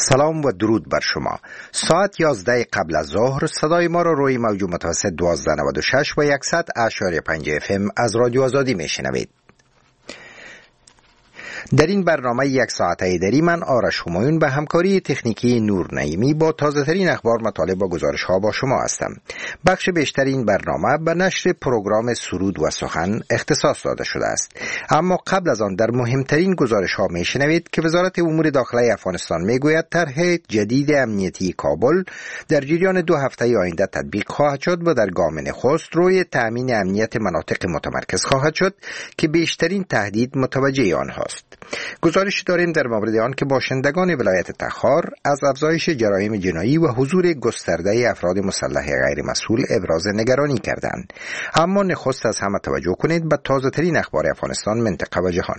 سلام و درود بر شما. ساعت 11 قبل از ظهر صدای ما را روی موج متوسط 1296 و 100.5 FM از رادیو آزادی میشنوید. در این برنامه یک ساعته دری من آرش همایون به همکاری تکنیکی نور نعیمی با تازه ترین اخبار، مطالب و گزارش ها با شما هستم. بخش بیشتر این برنامه به نشر پروگرام سرود و سخن اختصاص داده شده است. اما قبل از آن در مهمترین گزارش ها می شنوید که وزارت امور داخلی افغانستان می گوید طرح جدید امنیتی کابل در جریان 2 هفته آینده تطبیق خواهد شد و در گام نخست روی تامین امنیت مناطق متمرکز خواهد شد که بیشترین تهدید متوجه آنهاست. گزارش داریم در مورد آن که باشندگان ولایت تخار از افزایش جرایم جنایی و حضور گسترده افراد مسلح غیر مسئول ابراز نگرانی کردند. اما نخست از همه توجه کنید به تازه ترین اخبار افغانستان، منطقه و جهان.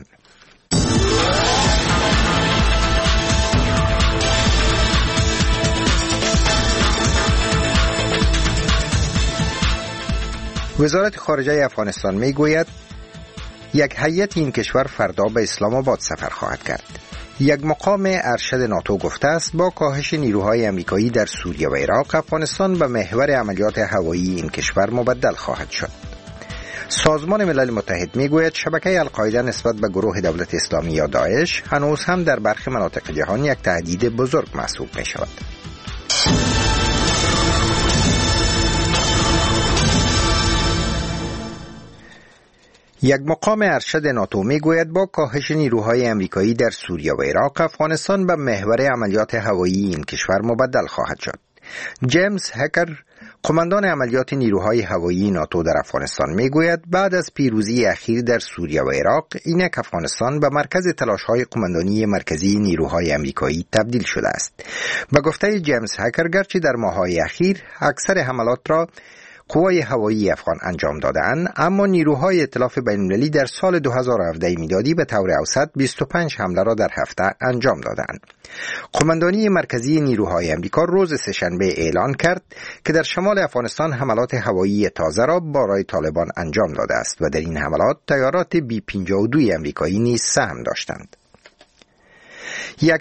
وزارت خارجه افغانستان می گوید یک هیئت این کشور فردا به اسلام آباد سفر خواهد کرد. یک مقام ارشد ناتو گفته است با کاهش نیروهای آمریکایی در سوریه و عراق، افغانستان به محور عملیات هوایی این کشور مبدل خواهد شد. سازمان ملل متحد میگوید شبکه القاعده نسبت به گروه دولت اسلامی یا داعش هنوز هم در برخی مناطق جهان یک تهدید بزرگ محسوب می شود. یک مقام ارشد ناتو میگوید با کاهش نیروهای آمریکایی در سوریه و عراق، افغانستان به محور عملیات هوایی این کشور مبدل خواهد شد. جیمز هکر، قماندان عملیات نیروهای هوایی ناتو در افغانستان میگوید بعد از پیروزی اخیر در سوریه و عراق، اینک افغانستان به مرکز تلاش‌های قماندانی مرکزی نیروهای آمریکایی تبدیل شده است. به گفته جیمز هکر، گرچه در ماه‌های اخیر اکثر حملات را قوای هوایی افغان انجام دادند، اما نیروهای ائتلاف بین‌المللی در سال 2017 میلادی به طور اوسط 25 حمله را در هفته انجام دادند. قماندانی مرکزی نیروهای آمریکا روز سه‌شنبه اعلان کرد که در شمال افغانستان حملات هوایی تازه را برای طالبان انجام داده است و در این حملات طیارات B-52 آمریکایی نیز سهم داشتند. یک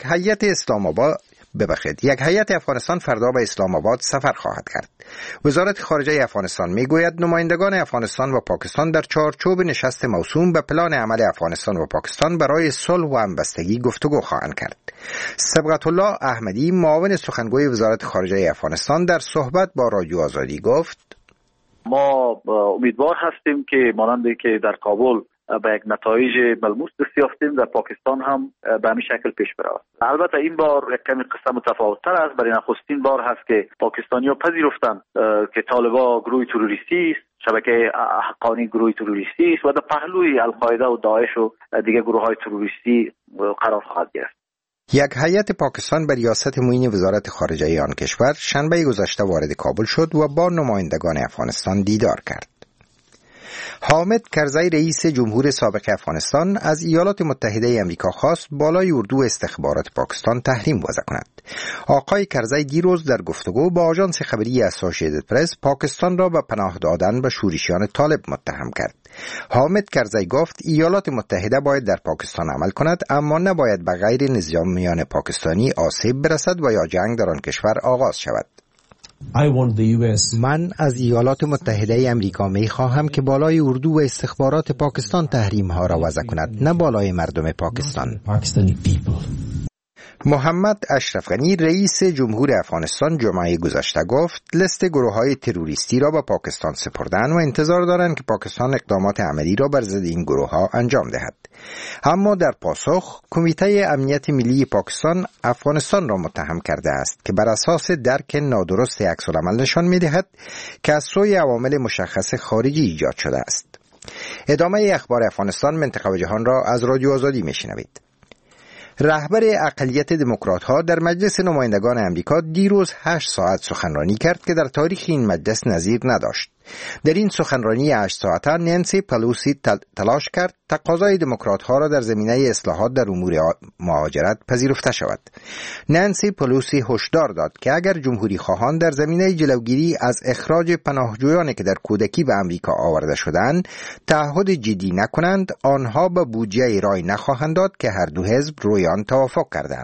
هیئت افغانستان فردا به اسلام آباد سفر خواهد کرد. وزارت خارجه افغانستان میگوید نمایندگان افغانستان و پاکستان در چارچوب نشست موسوم به پلان عمل افغانستان و پاکستان برای صلح و همبستگی گفتگو خواهند کرد. صبغت الله احمدی، معاون سخنگوی وزارت خارجه افغانستان، در صحبت با رادیو آزادی گفت: ما امیدوار هستیم که مانند که در کابل به یک نتایج ملموس دست یافتیم، در پاکستان هم به همین شکل پیش برود. البته این بار یک کمی قصه متفاوت‌تر است. برای نخستین بار هست که پاکستانی‌ها پذیرفتند که طالبان گروه تروریستی است، شبکه حقانی گروه تروریستی است و در پهلوی القاعده و داعش و دیگر گروه‌های تروریستی قرار خواهد گرفت. یک هیئت پاکستان به ریاست معین وزارت خارجه آن کشور شنبه گذشته وارد کابل شد و با نمایندگان افغانستان دیدار کرد. حامد کرزی، رئیس جمهور سابق افغانستان، از ایالات متحده آمریکا خواست بالای اردو استخبارات پاکستان تحریم وضع کند. آقای کرزی دیروز در گفتگو با آژانس خبری اسوسییتد پرس پاکستان را به پناه دادن به شورشیان طالب متهم کرد. حامد کرزی گفت ایالات متحده باید در پاکستان عمل کند، اما نباید به غیر نظامیان پاکستانی آسیب برسد و یا جنگ در آن کشور آغاز شود. من از ایالات متحده امریکا می خواهم که بالای اردو و استخبارات پاکستان تحریم ها را وضع کند، نه بالای مردم پاکستان. محمد اشرف غنی، رئیس جمهور افغانستان، جمعه گذشته گفت لیست گروه‌های تروریستی را به پاکستان سپردن و انتظار دارند که پاکستان اقدامات عملی را بر ضد این گروه‌ها انجام دهد. اما در پاسخ، کمیته امنیت ملی پاکستان افغانستان را متهم کرده است که بر اساس درک نادرست عکس‌العمل نشان می‌دهد که از سوی عوامل مشخص خارجی ایجاد شده است. ادامه اخبار افغانستان، منطقه و جهان را از رادیو آزادی میشنوید. رهبر اقلیت دموکرات‌ها در مجلس نمایندگان آمریکا دیروز 8 ساعت سخنرانی کرد که در تاریخ این مجلس نظیر نداشت. در این سخنرانی 8 ساعته نانسی پلوسی تلاش کرد تقاضای دموکرات‌ها را در زمینه اصلاحات در امور مهاجرت پذیرفته شود. نانسی پلوسی هشدار داد که اگر جمهوری خواهان در زمینه جلوگیری از اخراج پناهجویانی که در کودکی به آمریکا آورده شدند تعهد جدی نکنند، آنها به بودجه رای نخواهند داد که هر دو حزب روی آن توافق کردند.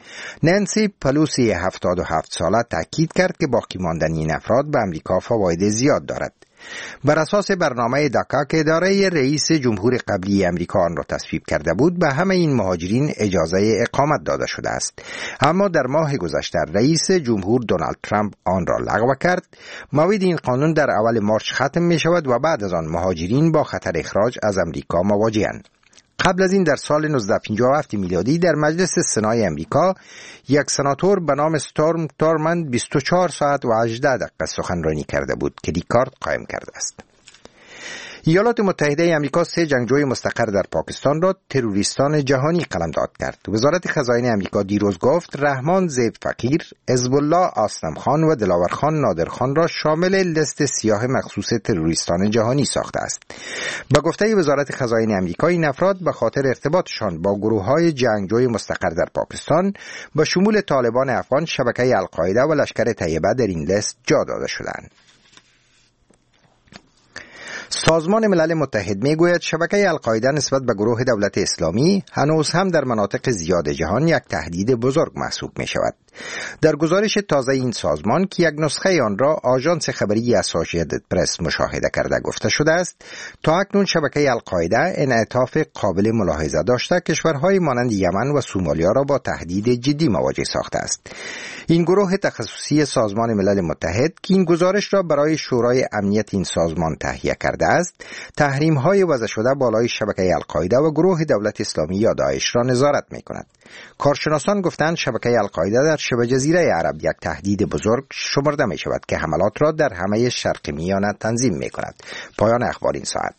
نانسی پلوسی 77 ساله تاکید کرد که باقی ماندن این افراد به امریکا فواید زیاد دارد. بر اساس برنامه داکا که اداره رئیس جمهور قبلی امریکا آن را تصویب کرده بود، به همه این مهاجرین اجازه اقامت داده شده است. اما در ماه گذشته رئیس جمهور دونالد ترامپ آن را لغو کرد. موعد این قانون در اول مارس ختم می شود و بعد از آن مهاجرین با خطر اخراج از امریکا مواجهند. قبل از این در سال 1957 میلادی در مجلس سنای امریکا یک سناتور به نام استورم تورمند 24 ساعت و 18 دقیقه سخنرانی کرده بود که ریکارد قائم کرده است. ایالات متحده آمریکا 3 جنگجوی مستقر در پاکستان را تروریستان جهانی قلمداد کرد. وزارت خزانه آمریکا دیروز گفت رحمان زید فقیر، حزب الله اسلم خان و دلاور خان نادر خان را شامل لیست سیاه مخصوص تروریستان جهانی ساخته است. به گفته وزارت خزانه آمریکا این افراد به خاطر ارتباطشان با گروه‌های جنگجوی مستقر در پاکستان به شمول طالبان افغان، شبکه القاعده و لشکر طیبه در این لیست جا داده شدند. سازمان ملل متحد میگوید شبکه القاعده نسبت به گروه دولت اسلامی هنوز هم در مناطق زیاد جهان یک تهدید بزرگ محسوب می شود. در گزارش تازه این سازمان که یک نسخه آن را آژانس خبری اسوسییتد پرس مشاهده کرده گفته شده است، تا اکنون شبکه القاعده انعطاف قابل ملاحظه داشته کشورهای مانند یمن و سومالیا را با تهدید جدی مواجه ساخته است. این گروه تخصصی سازمان ملل متحد که این گزارش را برای شورای امنیت این سازمان تهیه کرده است، تحریم‌های وضع شده بالای شبکه القاعده و گروه دولت اسلامی یا داعش را نظارت می‌کند. کارشناسان گفتند شبکه القاعده در شبه جزیره عرب یک تهدید بزرگ شمرده می شود که حملات را در همه شرق میانه تنظیم می کند. پایان اخبار این ساعت.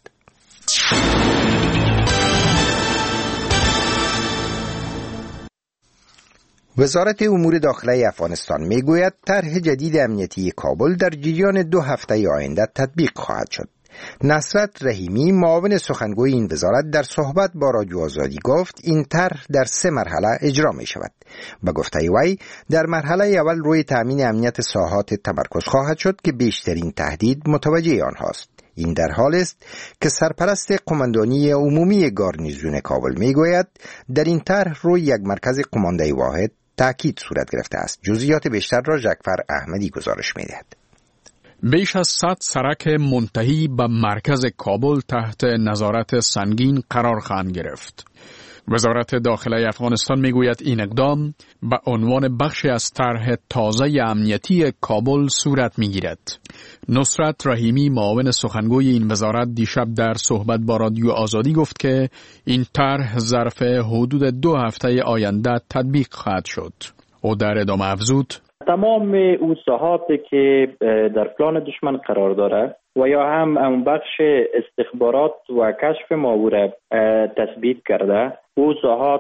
وزارت امور داخله افغانستان می گوید طرح جدید امنیتی کابل در جریان 2 هفته آینده تطبیق خواهد شد. نصرت رحیمی معاون سخنگوی این وزارت در صحبت با رادیو آزادی گفت این طرح در 3 مرحله اجرا می شود. به گفته وی در مرحله اول روی تامین امنیت ساحات تمرکز خواهد شد که بیشترین تهدید متوجه آنهاست. این در حال است که سرپرست قماندانی عمومی گارنیزون کابل می گوید در این طرح روی یک مرکز قماندهی واحد تأکید صورت گرفته است. جزئیات بیشتر را جعفر احمدی گزارش می دهد. بیش از 100 سرک منتهی به مرکز کابل تحت نظارت سنگین قرار خواهند گرفت. وزارت داخله افغانستان میگوید این اقدام به عنوان بخشی از طرح تازه امنیتی کابل صورت میگیرد. نصرت رحیمی معاون سخنگوی این وزارت دیشب در صحبت با رادیو آزادی گفت که این طرح ظرف حدود 2 هفته آینده تطبیق خواهد شد. او در ادامه افزود تمام اون ساحاتی که در پلان دشمن قرار داره و یا هم اون بخش استخبارات و کشف ماهور تثبیت کرده، او ساحات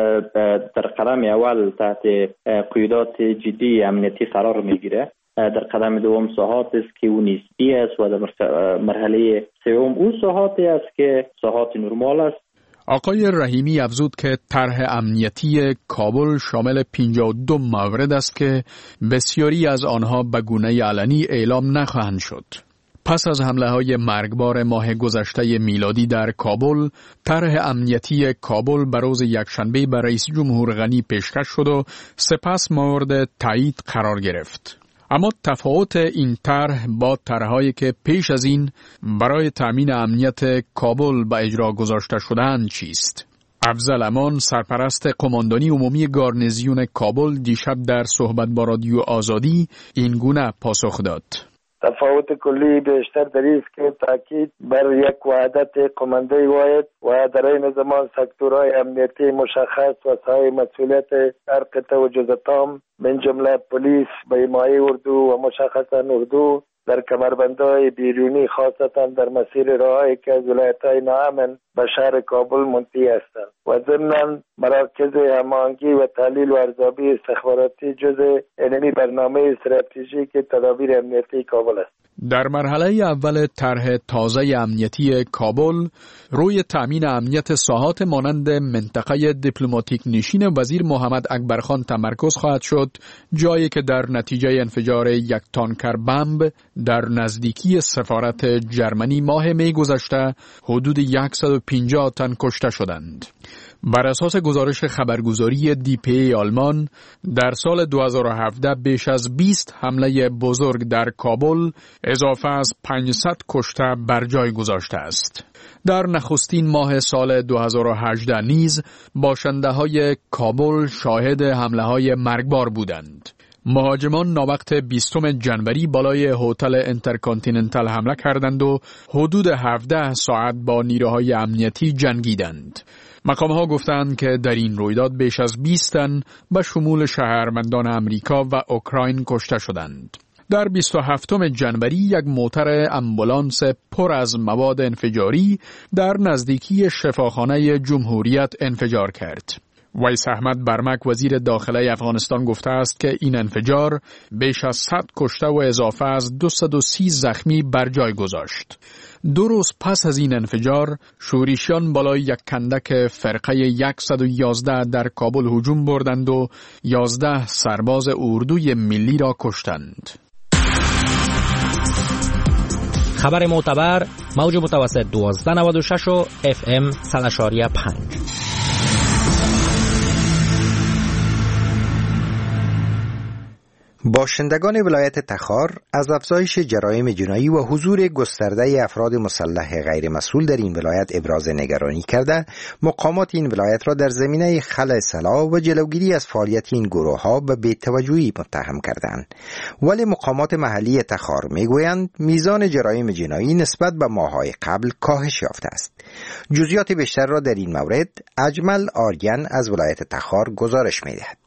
در قدم اول تحت قیودات جدی امنیتی قرار میگیره. در قدم دوم ساحات است که اون نسبی است و در مرحله سوم اون ساحاتی است که ساحات نرمال است. آقای رحیمی افزود که طرح امنیتی کابل شامل 52 مورد است که بسیاری از آنها به گونه علنی اعلام نخواهند شد. پس از حمله‌های مرگبار ماه گذشته میلادی در کابل، طرح امنیتی کابل به روز یکشنبه به رئیس جمهور غنی پیشکش شد و سپس مورد تایید قرار گرفت. اما تفاوت این طرح با طرح‌هایی که پیش از این برای تامین امنیت کابل به اجرا گذاشته شدند چیست؟ افضل امان سرپرست قماندانی عمومی گارنیزیون کابل دیشب در صحبت با رادیو آزادی این گونه پاسخ داد. تفاوت کلی بیشتر در این است که تاکید بر یک وحدت قماندهی واحد و در این زمان سکتورهای امنیتی مشخص و ساحه مسئولیت هر قطعه و جزء تام من جمله پلیس به حمایه اردو و مشخصا اردو در کمربندهای بیرونی خاصتا در مسیر راهایی که از ولایت‌های ناامن به شهر کابل منتهی هستند و ضمناً مراکز هماهنگی و تحلیل و ارزیابی استخباراتی جزء علمی برنامه استراتژیک تدابیر امنیتی کابل است. در مرحله اول طرح تازه امنیتی کابل روی تأمین امنیت ساحات مانند منطقه دیپلماتیک نشین وزیر محمد اکبرخان تمرکز خواهد شد، جایی که در نتیجه انفجار یک تانکر بمب در نزدیکی سفارت جرمنی ماه می گذشته حدود 50 تن کشته شدند. بر اساس گزارش خبرگزاری دیپی آلمان، در سال 2017 بیش از 20 حمله بزرگ در کابل اضافه از 500 کشته بر جای گذاشته است. در نخستین ماه سال 2018 نیز باشنده‌های کابل شاهد حمله‌های مرگبار بودند. مهاجمان ناوقت 20 جنوری بالای هتل اینترکانتیننتال حمله کردند و حدود 17 ساعت با نیروهای امنیتی جنگیدند. مقام‌ها گفتند که در این رویداد بیش از 20 تن به شمول شهروندان امریکا و اوکراین کشته شدند. در 27 جنوری یک موتر امبولانس پر از مواد انفجاری در نزدیکی شفاخانه جمهوریت انفجار کرد. ویس احمد برمک وزیر داخله افغانستان گفته است که این انفجار بیش از 100 کشته و اضافه از 230 زخمی بر جای گذاشت. 2 روز پس از این انفجار، شورشیان بالای یک کندک فرقه 111 در کابل هجوم بردند و 11 سرباز اردوی ملی را کشتند. خبر معتبر موج متوسط 1296 و FM 100.5. باشندگان ولایت تخار از افزایش جرایم جنایی و حضور گسترده افراد مسلح غیر مسئول در این ولایت ابراز نگرانی کرده، مقامات این ولایت را در زمینه خلع سلاح و جلوگیری از فعالیت این گروه‌ها به بی‌توجهی متهم کردند. ولی مقامات محلی تخار میگویند میزان جرایم جنایی نسبت به ماه‌های قبل کاهش یافته است. جزئیات بیشتر را در این مورد اجمل آریان از ولایت تخار گزارش می‌دهد.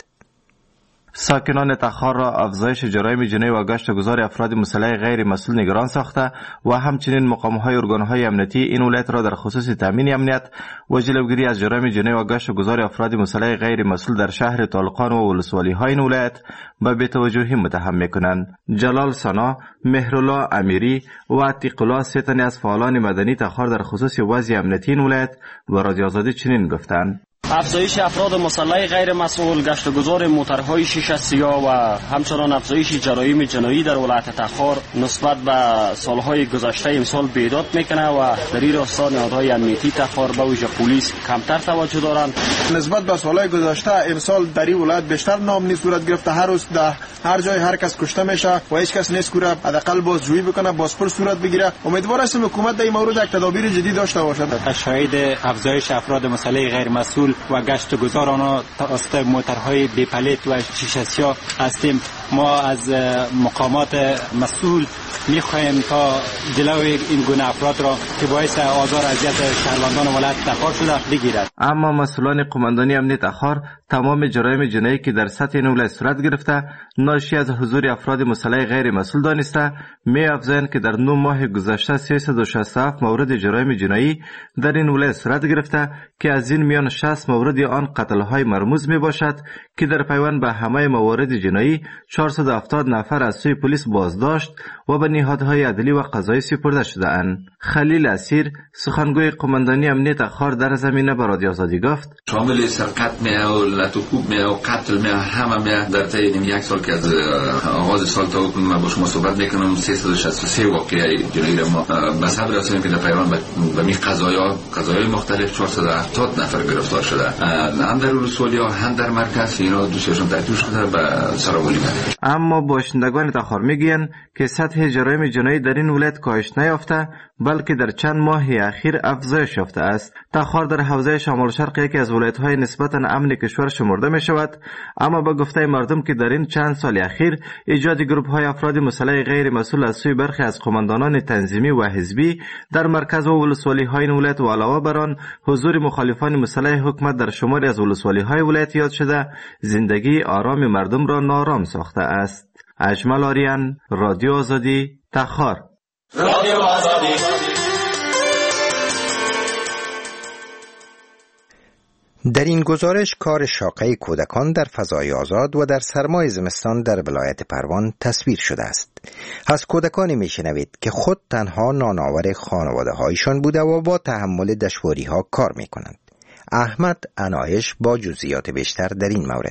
ساکنان تخار را افزایش جرایم جنایی و گشتگذار افراد مسلح غیر مسئول نگران ساخته و همچنین مقام‌های ارگان‌های امنیتی این ولایت را در خصوص تامین امنیت و جلوگیری از جرایم جنایی و گشتگذار افراد مسلح غیر مسئول در شهر طالقان و ولسوالی‌های این ولایت به بی‌توجهی متهم می‌کنند. جلال ثنا، مهرالله امیری و عتیق الله سه تن از فعالان مدنی تخار در خصوص وضع امنیتی این ولایت و رادیو آزادی چنین گفتند: افزایش افراد مسلح غیر مسئول، گشتگذار موترهای شیشه سیاه و همچنان افزایش جرایم جنایی در ولایت تخار نسبت به سالهای گذشته امسال بیداد میکنه و در این راستا نهادهای امنیتی تخار به ویژه پلیس کمتر توجه دارند. نسبت به سالهای گذشته امسال در این ولایت بیشتر نامنی صورت گرفته. هر روز در هر جای هر کس کشته میشه و هیچ کس نیست که حداقل بازجویی بکنه، بازپرس صورت بگیره. امیدوار هستیم حکومت در این مورد یک تدابیر جدی داشته باشد. شاهد افزایش افراد مسلح غیر مسئول و گشتگذار آنها توسط موترهای بی پلیت و شیشه سیاه هستیم. ما از مقامات مسئول میخواهیم تا جلوی این گونه افراد را که باعث آزار اذیت شهروندان ولایت تخار شده بگیرد. اما مسئولان قماندانی امنیت تخار تمام جرایم جنایی که در سطح این ولایت صورت گرفته ناشی از حضور افراد مسلح غیر مسئول دانسته می‌افزایند که در 9 ماه گذشته 367 مورد جرایم جنایی در این ولایت صورت گرفته که از این میان 60 مورد آن قتل‌های مرموز میباشد که در پیوند به همه موارد جنایی 470 نفر از سوی پلیس بازداشت و به نهادهای عدلی و قضایی سپرده شده اند. خلیل اسیر سخنگوی قماندانی امنیت تخار در زمینه به رادیو آزادی گفت: شامل سرقت و لطوکوب و قتل همه در طی یک سال که از آغاز سال تا کنون ما با شما صحبت میکنم 363 واقعه جنایی را ما به صبر رسانیم که در پیوند به می قضایای مختلف 470 نفر گرفتار شده، هم در ولسوالی‌ها هم در مرکز. اینا دوستشون تحتوش شده به سراولی بده. اما باشندگان تخار میگویند که سطح جرایم جنایی در این ولایت کاهش نیافته بلکه در چند ماه اخیر افزایش یافته است. تخار در حوزه شمال شرق یکی از ولایت‌های نسبتاً امن کشور شمرده می شود، اما به گفته مردم که در این چند سال اخیر ایجاد گروه‌های افراد مسلح غیر مسئول از سوی برخی از قماندانان تنظیمی و حزبی در مرکز و ولسوالی‌های این ولایت و علاوه بر آن حضور مخالفان مسلح حکومت در شماری از ولسوالی‌های ولایت ایجاد شده زندگی آرام مردم را نارام ساخته است. اجمل آریان، رادیو آزادی، تخار. رادیو آزادی. در این گزارش کار شاقه کودکان در فضای آزاد و در سرمای زمستان در ولایت پروان تصویر شده است. از کودکانی میشنوید که خود تنها نانآور خانواده هایشان بوده و با تحمل دشواری ها کار میکنند. احمد عنایش با جزئیات بیشتر در این مورد.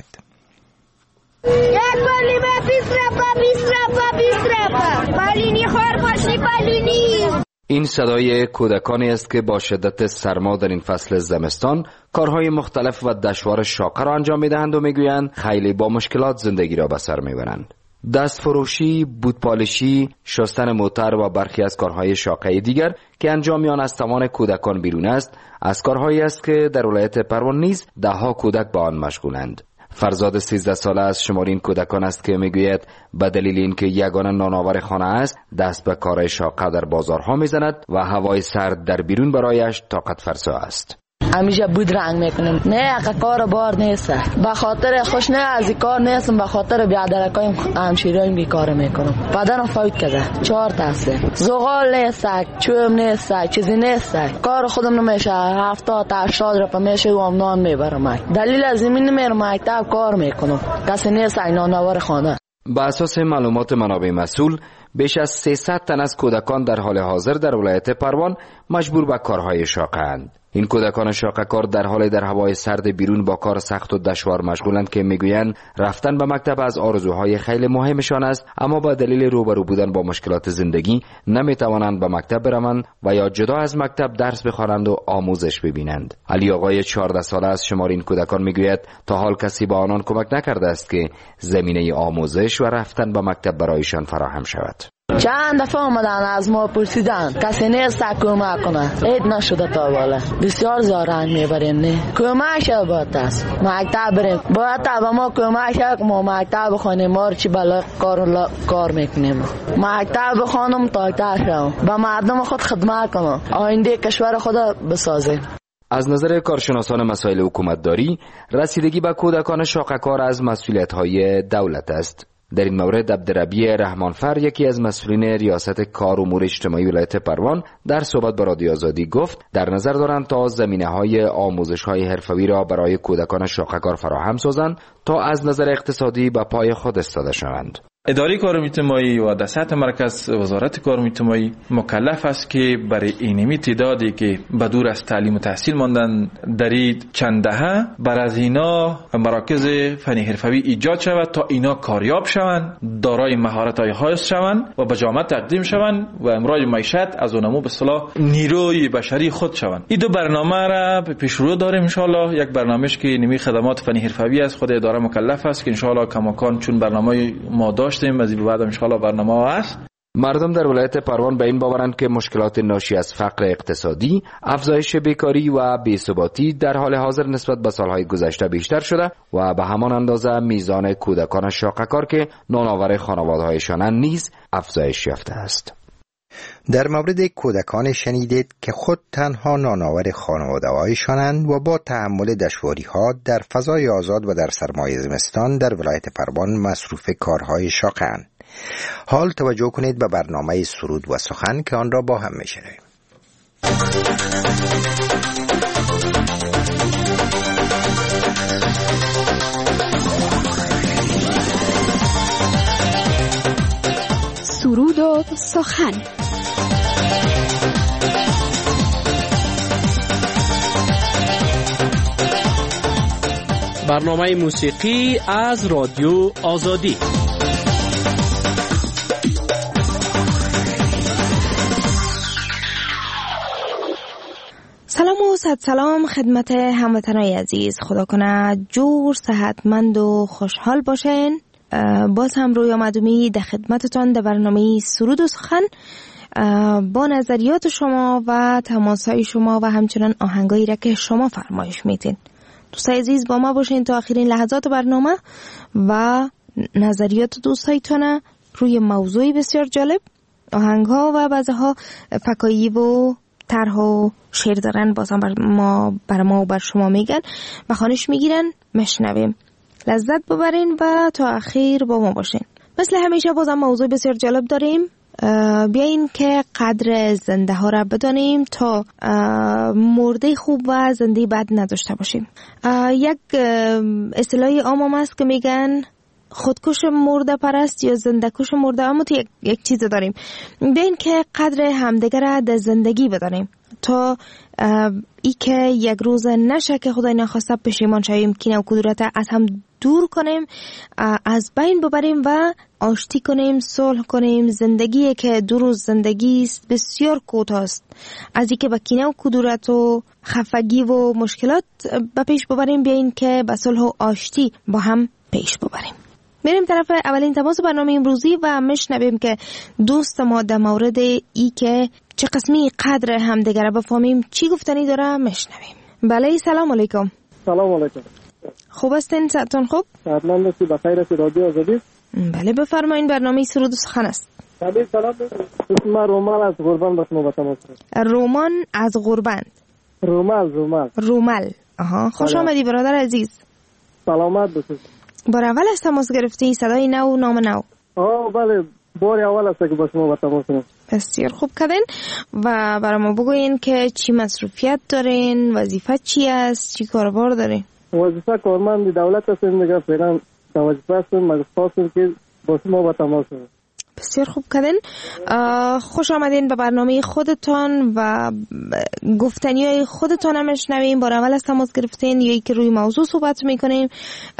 بالینی خور باشی بالینی. این صدای کودکانی است که با شدت سرما در این فصل زمستان کارهای مختلف و دشوار شاقه را انجام میدهند و میگویند خیلی با مشکلات زندگی را به سر میبرند. دست فروشی، بوتپالشی، شستن موتر و برخی از کارهای شاقه دیگر که انجام آن از توان کودکان بیرون است، از کارهایی است که در ولایت پروان نیز دهها کودک با آن مشغولند. فرزاد 13 ساله از شمار این کودکان است که میگوید به دلیل اینکه یگانه نانآور خانه است، دست به کار شاقه در بازارها میزند و هوای سرد در بیرون برایش طاقت فرسا است. همیشه بود رنگ میکنیم، نه کار بار نیست، به خاطر خوش نه از کار نیستم، به خاطر بیادرکایم همشیرایم بیکار میکنم. بدنم فوت کرده 4 تا زغال نیست، چوب نیست، چیزی نیست، کار خودم نمیشه، 70 تا 80 روپیه میشه و نان میبرم. دلیل از این نمیرم مکتب کار میکنم، کسی نیست نانآور خانه. با اساس معلومات منابع مسئول، بیش از 300 تن از کودکان در حال حاضر در ولایت پروان مجبور به کارهای شاقه اند. این کودکان شاقه کار در حال در هوای سرد بیرون با کار سخت و دشوار مشغولند که میگویند رفتن به مکتب از آرزوهای خیلی مهمشان است، اما با دلیل روبرو بودن با مشکلات زندگی نمیتوانند به مکتب بروند و یا جدا از مکتب درس بخوانند و آموزش ببینند. علی آقای 14 ساله از شمار این کودکان میگوید تا حال کسی به آنان کمک نکرده است که زمینه آموزش و رفتن به مکتب برایشان فراهم شود. چند دفعه آمدن از ما پرسیدن، کسی نیست کمک کنه، عید نشده تا بالا، بسیار زارن میبرین. نه کمک شد باید است، مکتب بریم، باید به ما کمک شد، ما مکتب بخونیم، ما چی بلا کار میکنیم، مکتب بخونم تا شدم، به مردم خود خدمت کنم، آینده کشور خود بسازیم. از نظر کارشناسان مسائل حکومتداری، رسیدگی به کودکان شاقه کار از مسئولیت‌های دولت است. در این مورد عبدالربی رحمانفر، یکی از مسئولین ریاست کار امور اجتماعی ولایت پروان، در صحبت با رادیو آزادی گفت در نظر دارند تا زمینه‌های آموزش‌های حرفه‌ای را برای کودکان شاقه کار فراهم سازند تا از نظر اقتصادی به پای خود ایستاده شوند. اداره کار اجتماعی و در سطح مرکز وزارت کار اجتماعی مکلف است که برای اینمی تعدادی که به دور از تعلیم و تحصیل ماندن در چند دهه بر از اینا مراکز فنی حرفه‌ای ایجاد شود تا اینا کاریاب شوند، دارای مهارت‌های خاص شوند و به جامعه تقدیم شوند و امرار معیشت از اونمو به اصطلاح نیروی بشری خود شوند. این دو برنامه را پیش رو داریم ان شاء الله. یک برنامه‌اش که نمی خدمات فنی حرفه‌ای است، خود اداره مکلف است که ان شاء الله کماکان چون برنامه ما داشتیم از این بعد ان شاء الله برنامه هست. مردم در ولایت پروان به این باورند که مشکلات ناشی از فقر اقتصادی، افزایش بیکاری و بی‌ثباتی در حال حاضر نسبت به سالهای گذشته بیشتر شده و به همان اندازه میزان کودکان شاقه کار که نانآور خانواده‌هایشان نیز افزایش یافته است. در مورد کودکان شنیدید که خود تنها نانآور خانواده‌هایشانند و با تحمل دشواری‌ها در فضای آزاد و در سرمای زمستان در ولایت پروان مصروف کارهای شاقه اند. حال توجه کنید به برنامه سرود و سخن که آن را با هم میشنویم. سرود و سخن. برنامه موسیقی از رادیو آزادی. سلام و صد سلام خدمت هموطنان عزیز. خدا کنه جور صحتمند و خوشحال باشین. باز هم روی آمدمی در خدمتتان در برنامه سرود و سخن با نظریات شما و تماسهای شما و همچنان آهنگایی را که شما فرمایش میتین. دوستای عزیز با ما باشین تا آخرین لحظات برنامه و نظریات دوستایتان روی موضوعی بسیار جالب، آهنگها و بعضها فکایی و طرح و شعر دارن، بازم بر ما و بر شما میگن و خوانش میگیرن. مشنویم، لذت ببرین و تا آخر با ما باشین. مثل همیشه بازم موضوع بسیار جالب داریم. بیاین که قدر زنده ها را بدانیم تا مرده خوب و زنده بد نداشته باشیم. یک اصطلاح عام است که میگن خودکش مرده پرست یا زنده کش مرده، اما تو یک چیز داریم. بیاین که قدر همدیگر را در زندگی بدانیم تا ای که یک روز نشه که خدای نخواسته پشیمان شویم، کینه و کدورت از هم دور کنیم، از بین ببریم و آشتی کنیم، صلح کنیم. زندگی که 2 روز زندگی است بسیار کوتاه است. از اینکه با کینه و کدورت و خفگی و مشکلات به پیش ببریم، بیاین که به صلح و آشتی با هم پیش ببریم. میریم طرف اولین تماس برنامه امروزی و میشنویم که دوست ما در مورد ای که چه قسمی قدر همدیگر بفهمیم چی گفتنی داره میشنویم. بله، سلام علیکم. سلام علیکم. خوب هستین؟ صحتون خوب؟ سلام هستی، بخیر هستی؟ رادیو آزادی. بله بفرمایین، برنامه سرود و سخن است. بله سلام. اسم رومان از قربان به شما تماس. رومان از قربان. رومل. آها، خوش آمدی برادر عزیز. سلامت باشید. بار اول از تماس گرفتی؟ صدای نو، نام نو. بله، بار اول است که با شما تماس گرفتم. بسیار خوب کردین و برای ما بگوین که چی مصروفیت دارین، وظیفه چی است، چی کاربار دارین؟ وظیفه کارمند دولت هستم دیگه، فعلا وظیفه هستم مخصوصا که با شما با تماس گرفتم. بسیار خوب کردین. خوش آمدین به برنامه خودتان و گفتنیای خودتان هم میشنویم. بار اول از تماس گرفتین یا که روی موضوع صحبت میکنیم،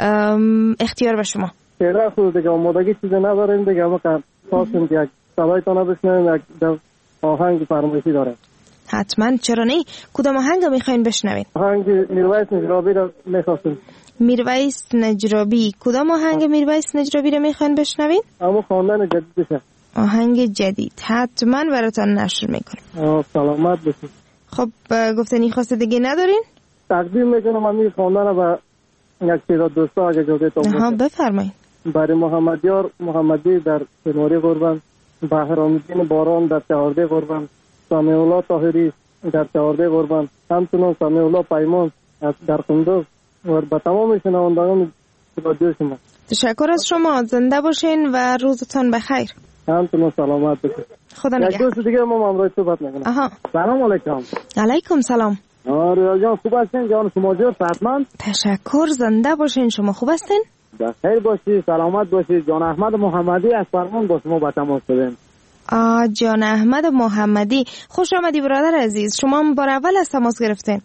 اختیار به شما. فعلا خود دیگه آمادگی چیزی نداریم دیگه، اما که خواستیم که یک صدایتان رو بشنویم، یک آهنگ فرمایشی داره. حتما، چرا نه؟ کدام آهنگ میخواین بشنوین؟ آهنگ میرویس نجرابی رو میخواستیم. میرویس نجرابی. کدام آهنگ میرویس نجرابی رو میخواین بشنوین؟ اما خواندن جدیدشه. آهنگ جدید حتما براتون نشر میکنیم. سلامت باشید. خب گفتنی خواسته دیگه ندارین؟ تقدیم میکنم همین خواندن رو به یک تعداد دوستا اگه اجازه تون بفرمایید. برای محمدیار محمدی در کناری قربان، بهرام‌الدین باران در چهارده قربان، سامی الله طاهری در چهارده قربان، همچنین سامی الله پیمان در قندوز و به تمام شنوندگان رادیو شما. تشکر از شما، زنده باشین و روزتان بخیر. همچنین سلامت باشید. خدا نگهدار. یک دوست دیگه ما امروز صحبت میکنم. سلام علیکم. علیکم سلام. ریاض جان خوب هستین؟ جان شما جور صحتمند؟ تشکر، زنده باشین. شما خوب هستین؟ بخیر باشید، سلامت باشید. جان احمد محمدی از فرمان با شما با تماس شدیم. جان احمد محمدی، خوش آمدی برادر عزیز. شما هم بار اول از تماس گرفتین؟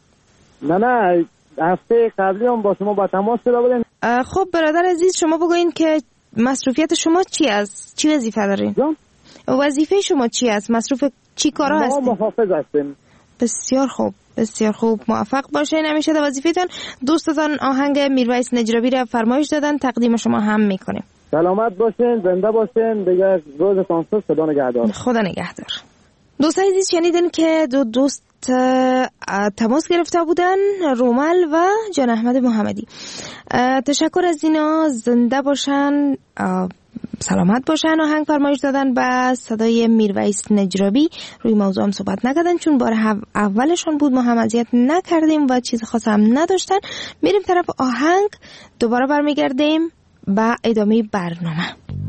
نه هفته قبلی هم با شما با تماس شده بودیم. خب برادر عزیز، شما بگوین که مصروفیت شما چی است؟ چی وظیفه دارین؟ وظیفه شما چی است؟ مصروف چی کارا هستین؟ ما محافظ هستیم. بسیار خوب، بسیار خوب. موفق باشین همیشه در وظیفه‌تان. دوستتان آهنگ میرویس نجرابی را فرمایش دادن، تقدیم شما هم میکنیم. سلامت باشین، زنده باشین. دیگه روزتان خوش. خدا نگهدار. خدا نگهدار. دوستان عزیز، شنیدن که دو دوست تماس گرفته بودن، رومل و جان احمد محمدی. تشکر از اینا، زنده باشن، سلامت باشن. آهنگ فرمایش دادن با صدای میرویس نجرابی. روی موضوع هم صحبت نکردن چون بار اولشون بود، ما هم اذیت نکردیم و چیز خاص هم نداشتن. میریم طرف آهنگ، دوباره برمیگردیم با ادامه برنامه.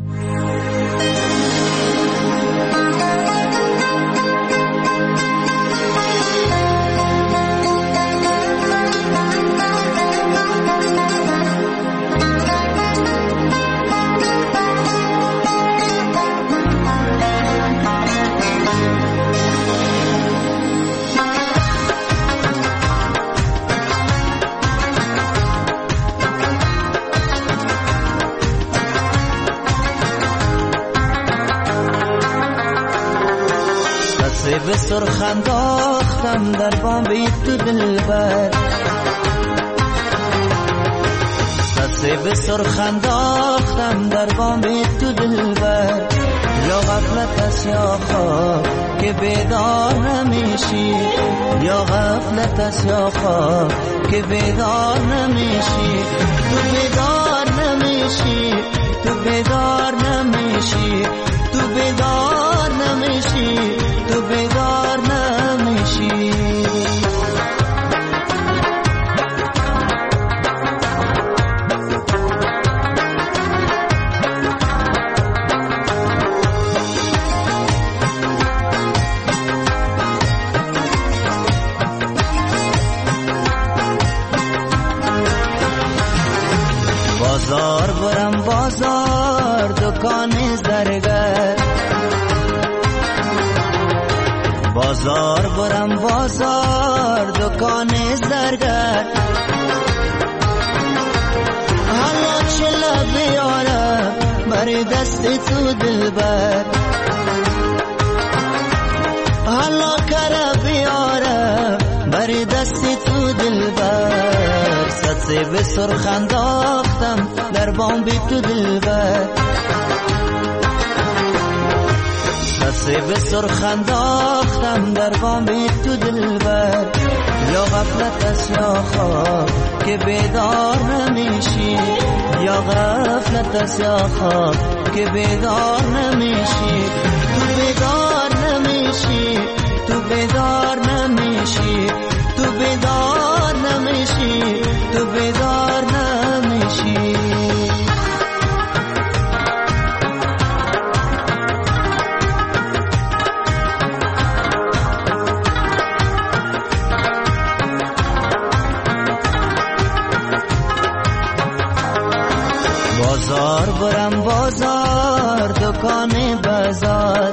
به سرخ انداختم در بام تو دلبر، دسته به سرخ انداختم در بام تو دلبر. یا غفلت است یا خواب که بیدار نمیشی، یا غفلت است یا خواب که بیدار نمیشی. تو بیدار نمیشی، تو بیدار نمیشی، تو بیدار نمیشی، تو بیدار نمیشی. بازار برم بازار، دکان زرگر. بازار برم بازار، دکان زرگر. حالا چلا بیارم بر دست تو دلبر حالا کره بیاره بر دست تو دلبر سطسه به سرخ انداختم در بام بی تو دلبر سطسه به سرخ انداختم در بام بی تو دلبر یا غفلت است یا خواب که بیدار نمیشی یا غفلت است یا خواب که بیدار نمیشی تو بیدار نمیشی تو بیدار نمیشی تو بیدار نمیشی تو بیدار نمیشی بازار برم بازار دکان بازار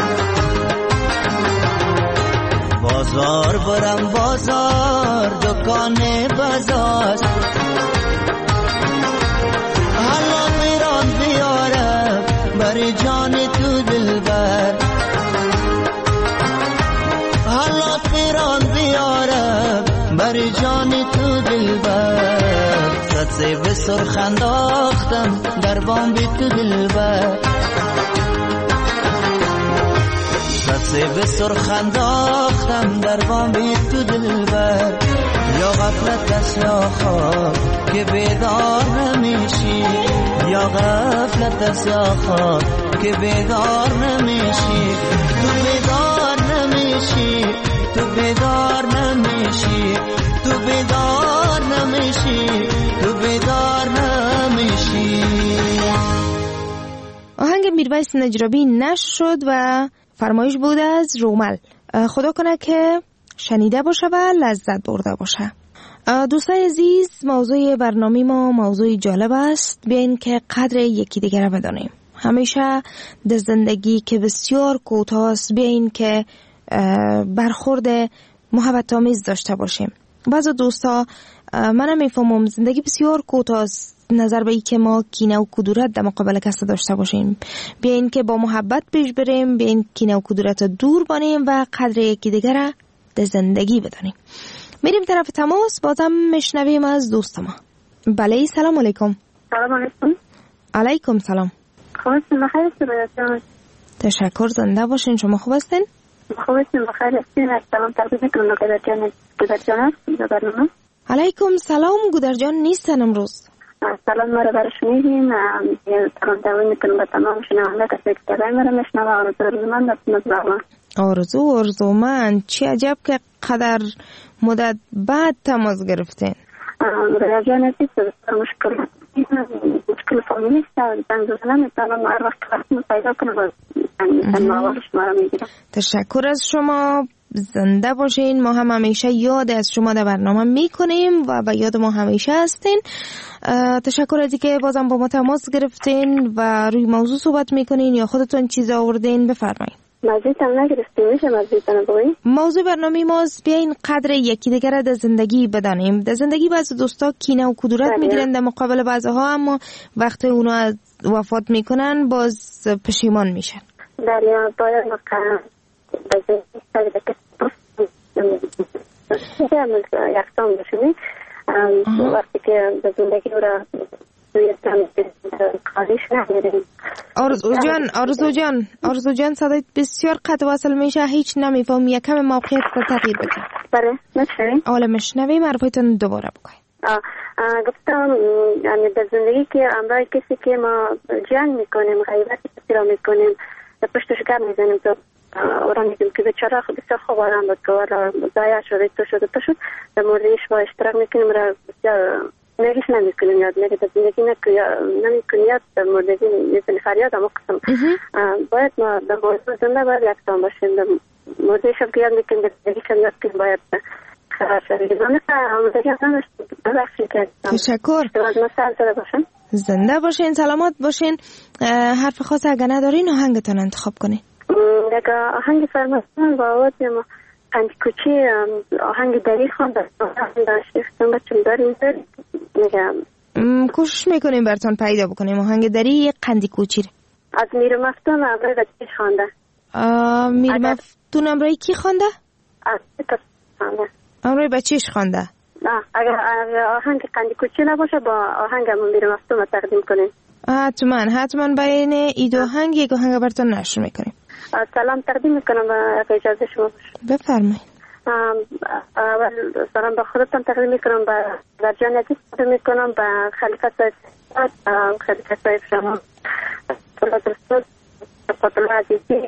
بازار برم بازار دکان بازار حالا میران بیارم بر جان تو دلبر حالا میران بیارم بر جان تو دلبر سطسه به سرخ انداختم در بام بی تو دلبر سطسه به سرخ انداختم در بام بی تو دلبر یا غفلت است یا خواب که بیدار نمیشی یا غفلت است یا خواب که بیدار نمیشی تو بیدار نمیشی تو بیدار نمیشی تو بیدار نمیشی تو بیدار نمیشی. آهنگ میرویس نجرابی نشر شد و فرمایش بود از رومل. خدا کنه که شنیده باشه و لذت برده باشه. دوستای عزیز، موضوع برنامه ما موضوع جالب است. بیاین که قدر یکی دیگر را بدانیم. همیشه در زندگی که بسیار کوتاه است بیاین که برخورد محبت آمیز داشته باشیم. بعضی دوستا منم میفهمم زندگی بسیار کوتاه است نظر به ای که ما کینه و کدورت در مقابل کس داشته باشیم. بیاین که با محبت پیش بریم، بیاین کینه و کدورت دور بانیم و قدر یکی دیگر را در زندگی بدانیم. میریم طرف تماس، بازم میشنویم از دوست ما. بله، سلام علیکم. سلام علیکم. علیکم سلام. خوب هستین؟ بخیر هستین؟ تشکر، زنده باشین. شما خوب هستین؟ خوب هستین؟ بخیر هستین؟ سلام تقدیم میکنم گودرجان هست در برنامه. علیکم سلام. گودرجان نیستن امروز. سلام ما رو برش میگیم. سلام تقدیم میکنم به تمام شنونده کسی که صدای ما رو میشنوه. آرزومند. چه عجب که قدر مدت بعد تماس گرفتین. گودرجان هستی مشکل فامیلی است. زنگ زدن میتونم هر وقت وقت پیدا کنم و شما رو میگیرم. تشکر از شما، زنده باشین. ما هم همیشه یاد از شما در برنامه میکنیم و به یاد ما همیشه هستین. تشکر از اینکه بازم با ما تماس گرفتین و روی موضوع صحبت میکنین یا خودتون چیز آوردین. بفرمایید. موضوعتان نگرفتیم، میشه موضوعتان بگوییم؟ موضوع برنامه ماست بیاین قدر یکی دیگر را در زندگی بدانیم. در زندگی بعضی دوستا کینه و کدورت میگیرن در مقابل بعضی ها، اما وقتی اونا وفات میکنن باز پشیمان میشن. دریا باید مقام یکسان بشونی وقتی که در زندگی را آرزو جان صدایت بسیار قطع وصل میشه، هیچ نمیفهم. یکم موقعیت را تغییر بده. بله مشنویم. اولا مشنویم، حرفایتون دوباره بگویم. گفتم یعنی در زندگی که همراه کسی که ما جنگ میکنیم، غیبت کسی را میکنیم، پشتش گرم میزنیم تو اورا میگیم که بیچاره بسیار خوب آدم بود که ضایع شده تو شد در موردش با اشتراک میکنیم را بسیار نگیش نمیکنیم، یاد نگه در زندگی نمیکنیم، یاد در موردگی میزنی فریاد اما قسم باید ما در مورد زنده باید یکسان باشیم. در موردش هم که یاد میکنیم در زندگیش هم یاد کنیم باید خرار شدیم. آمدگی هم نداشتیم ببخشید که تشکر. زنده باشین، سلامت باشین. حرف خاص اگه ندارین آهنگتان انتخاب کنین. دیگه آهنگ فرمایشتون با آواز ما قندی کوچی آهنگ دری خواند آهنگ داشتیم بچون داریم میگم کوشش میکنیم براتون پیدا بکنیم آهنگ دری قندی کوچی. از میر مفتون امروی بچهش خوانده. میر مفتون امروی کی خوانده؟ از خوانده. امروی بچهش خوانده. نه اگر آهنگ قندی کوچی نباشه با آهنگ میر مفتون تقدیم کنیم. حتما بین ای دو آهنگ یک آهنگ براتون نشر میکنیم. سلام تقدیم میکنم با اجازه شما. بفرمایید. اول سلام به خودتان تقدیم میکنم، به جان عزیز تقدیم میکنم، به خلیفه صاحب، خلیفه صاحب شما، فاطمه عزیزی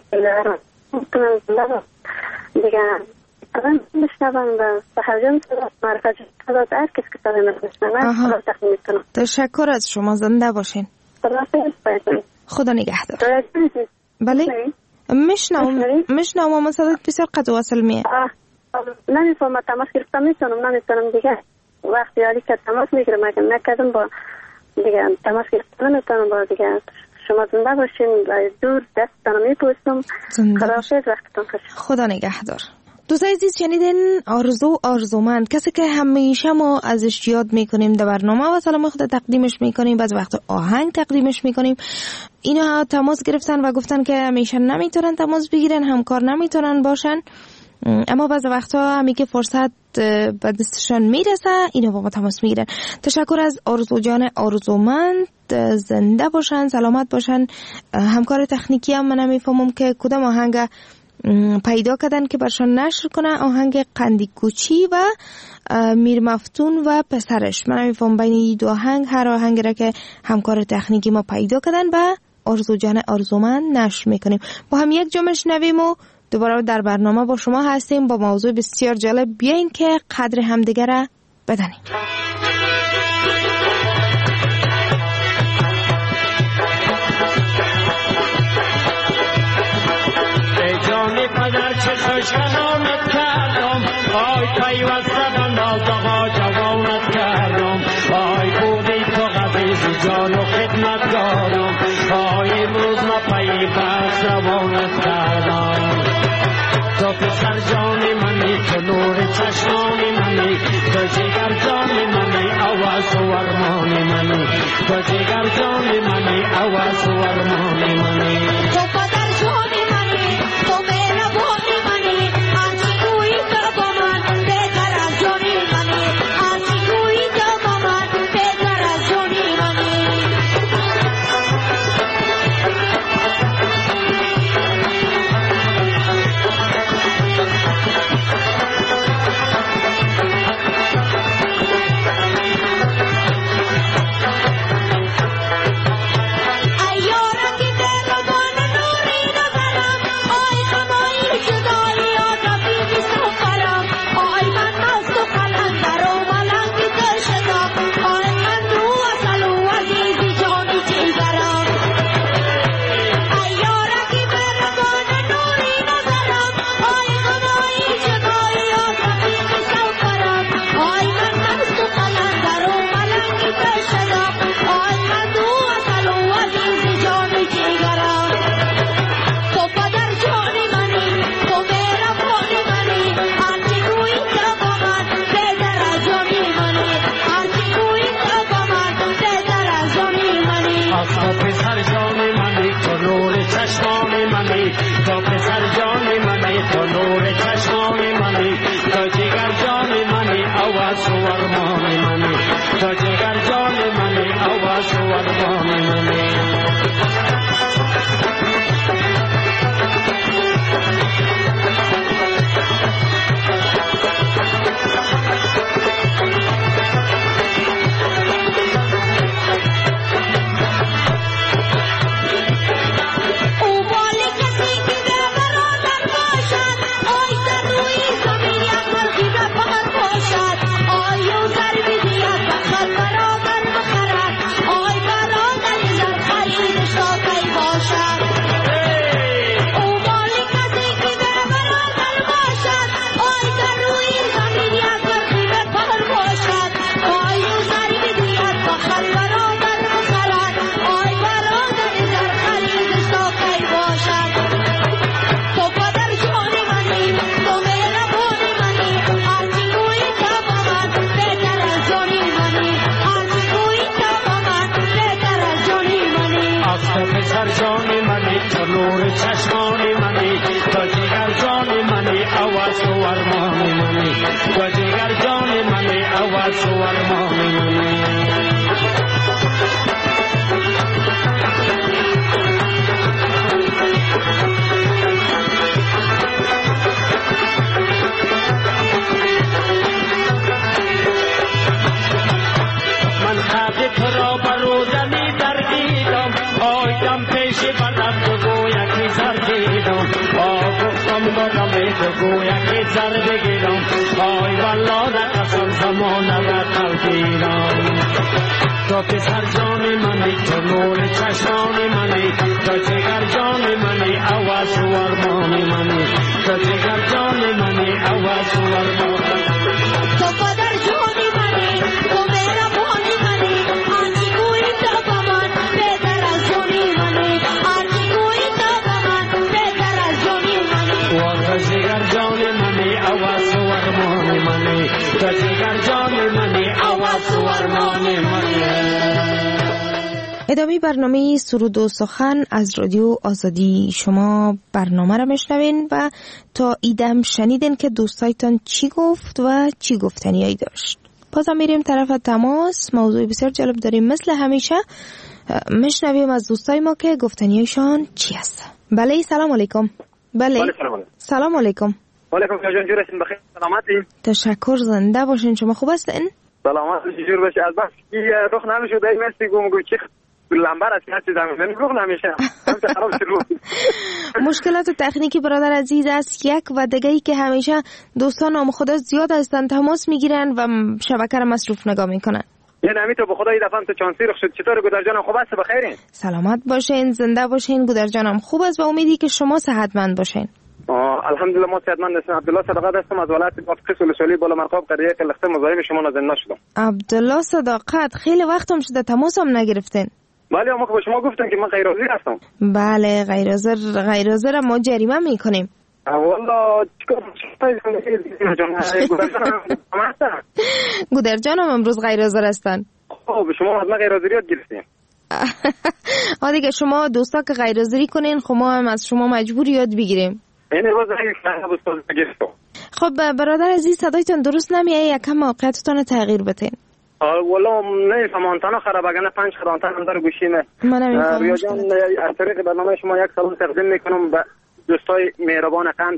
دیگه من میشنوم به سحرجان معرفت صدات هر کس که صدای من میشنوم تقدیم میکنم. تشکر از شما، زنده باشین. خدا نگهدار. بله میشنوم اما صدات بسیار قطع و وصل میه. نمیفهمم، تماس گرفتم نمیتونم دیگه وقتی حالی که تماس میگیرم اگه نکردم با دیگه تماس گرفتم نمیتونم با دیگه. شما زنده باشین، دور دستتان میپوسم. خداحافظ، وقتتان خوش. خدا نگهدار. دوستای عزیز شنیدین آرزومند، کسی که همیشه ما ازش یاد میکنیم در برنامه و سلام خود تقدیمش میکنیم، بعض وقت آهنگ تقدیمش میکنیم. اینا تماس گرفتن و گفتن که همیشه نمیتونن تماس بگیرن، همکار نمیتونن باشن، اما بعض وقتا همی که فرصت به دستشان میرسه اینا با ما تماس میگیرن. تشکر از آرزو جان آرزومند، زنده باشن، سلامت باشن. همکار تکنیکی هم من نمیفهمم که کدام آهنگ پیدا کردن که برشان نشر کنه، آهنگ قندی کوچی و میر مفتون و پسرش. من نمیفهمم بین این دو آهنگ هر آهنگ را که همکار تکنیکی ما پیدا کردن و آرزو جان آرزومند نشر میکنیم. با هم یک جمله شنویم و دوباره در برنامه با شما هستیم با موضوع بسیار جالب. بیاین که قدر همدیگه را بدانیم. ای جان پدر چه خوش کلامت کردم، آی پیوسته به ناز آقا جوانت کردم، آی بودی تو عزیز جان و خدمتگارم، آی امروز ما پیوست روانت کردم. تو پسر جان منی، تو نور چشمان منی، تو جگر جان منی، آواز و ارمان منی، تو جگر جان منی، آواز و ارمان منی. تو پدر جان منی، تو مهربان منی، آنچه گویی تو با من بهتر از جانی منی، آنچه گویی تو با من بهتر از جانی منی. ایارنگی دل و بان نور تو جگر جان منی عوض و ارمان منی من خط تو را برودنی درگیدم آیدم پیش بدم تو گویکی زردیدم گفتم دارم تو گویکی زر بگیرم آی والله نقصم زمانه و تلقیدم تو پسر جان منی تو نور چشمان منی تو جگر جان منی عوض و ارمان منی تو جگر جان منی عوض و ارمان تو پدر جانی منی تو مهربانی منی آنی گویی تو با من بهتر از جانی منی آنی گویی تو با من بهتر از جانی منی و تو جگر جان منی عوض و ارمان منی تو جگر جان منی عوض و ارمان منی. ادامه برنامه سرود و سخن از رادیو آزادی. شما برنامه را میشنوین و تا ایدم شنیدین که دوستایتان چی گفت و چی گفتنیایی داشت. بازم میریم طرف تماس. موضوع بسیار جالب داریم مثل همیشه. میشنویم از دوستای ما که گفتنیایشان چی هست. بله سلام علیکم. بله سلام علیکم. علیکم جان جور هستین بخیر سلامتی؟ تشکر زنده باشین. شما خوب هستین؟ سلامت جور باشی. از بس که رخ نمیشد ای مستی گم چی لمبر است که هستی زمین رخ نمیشه خراب شد. مشکلات تکنیکی برادر عزیز است یک و دیگه ای که همیشه دوستان نام خدا زیاد هستن تماس میگیرن و شبکه را مصروف نگاه میکنن. یعنی همین تو به خدا این دفعه تو چانسی رخ شد. چطور گودر جانم خوب است بخیرین؟ سلامت باشین زنده باشین. گودر جانم خوب است و امیدی که شما صحتمند باشین. الحمدلله ما صحتمند هستم. عبدالله صداقت هستم از ولایت بافقی سلسلی بالا مرقاب قریه کلخته مزاحم شما نازنده شدم. عبدالله صداقت خیلی وقتم شده تماسم نگرفتین. بله ما به شما گفتم که من غیرحاضر هستم. بله غیرحاضر ما جریمه میکنیم. والله گودر جانم امروز غیرحاضر هستن. خب شما از من غیرحاضریات گرفتین. دیگه شما دوستا که غیرحاضری کنین خب ما هم از شما مجبور یاد بگیریم. اینه باز یک خب برادر عزیز صدایتون درست نمیاد یکم موقعیتتون تغییر بدین. والله نمیفهمم تنها خراب اگه 5 خدمتان هم در گوشیمه. من نمیفهمم. ریا جان از طریق برنامه شما یک سلام تقدیم میکنم به دوستای مهربان قند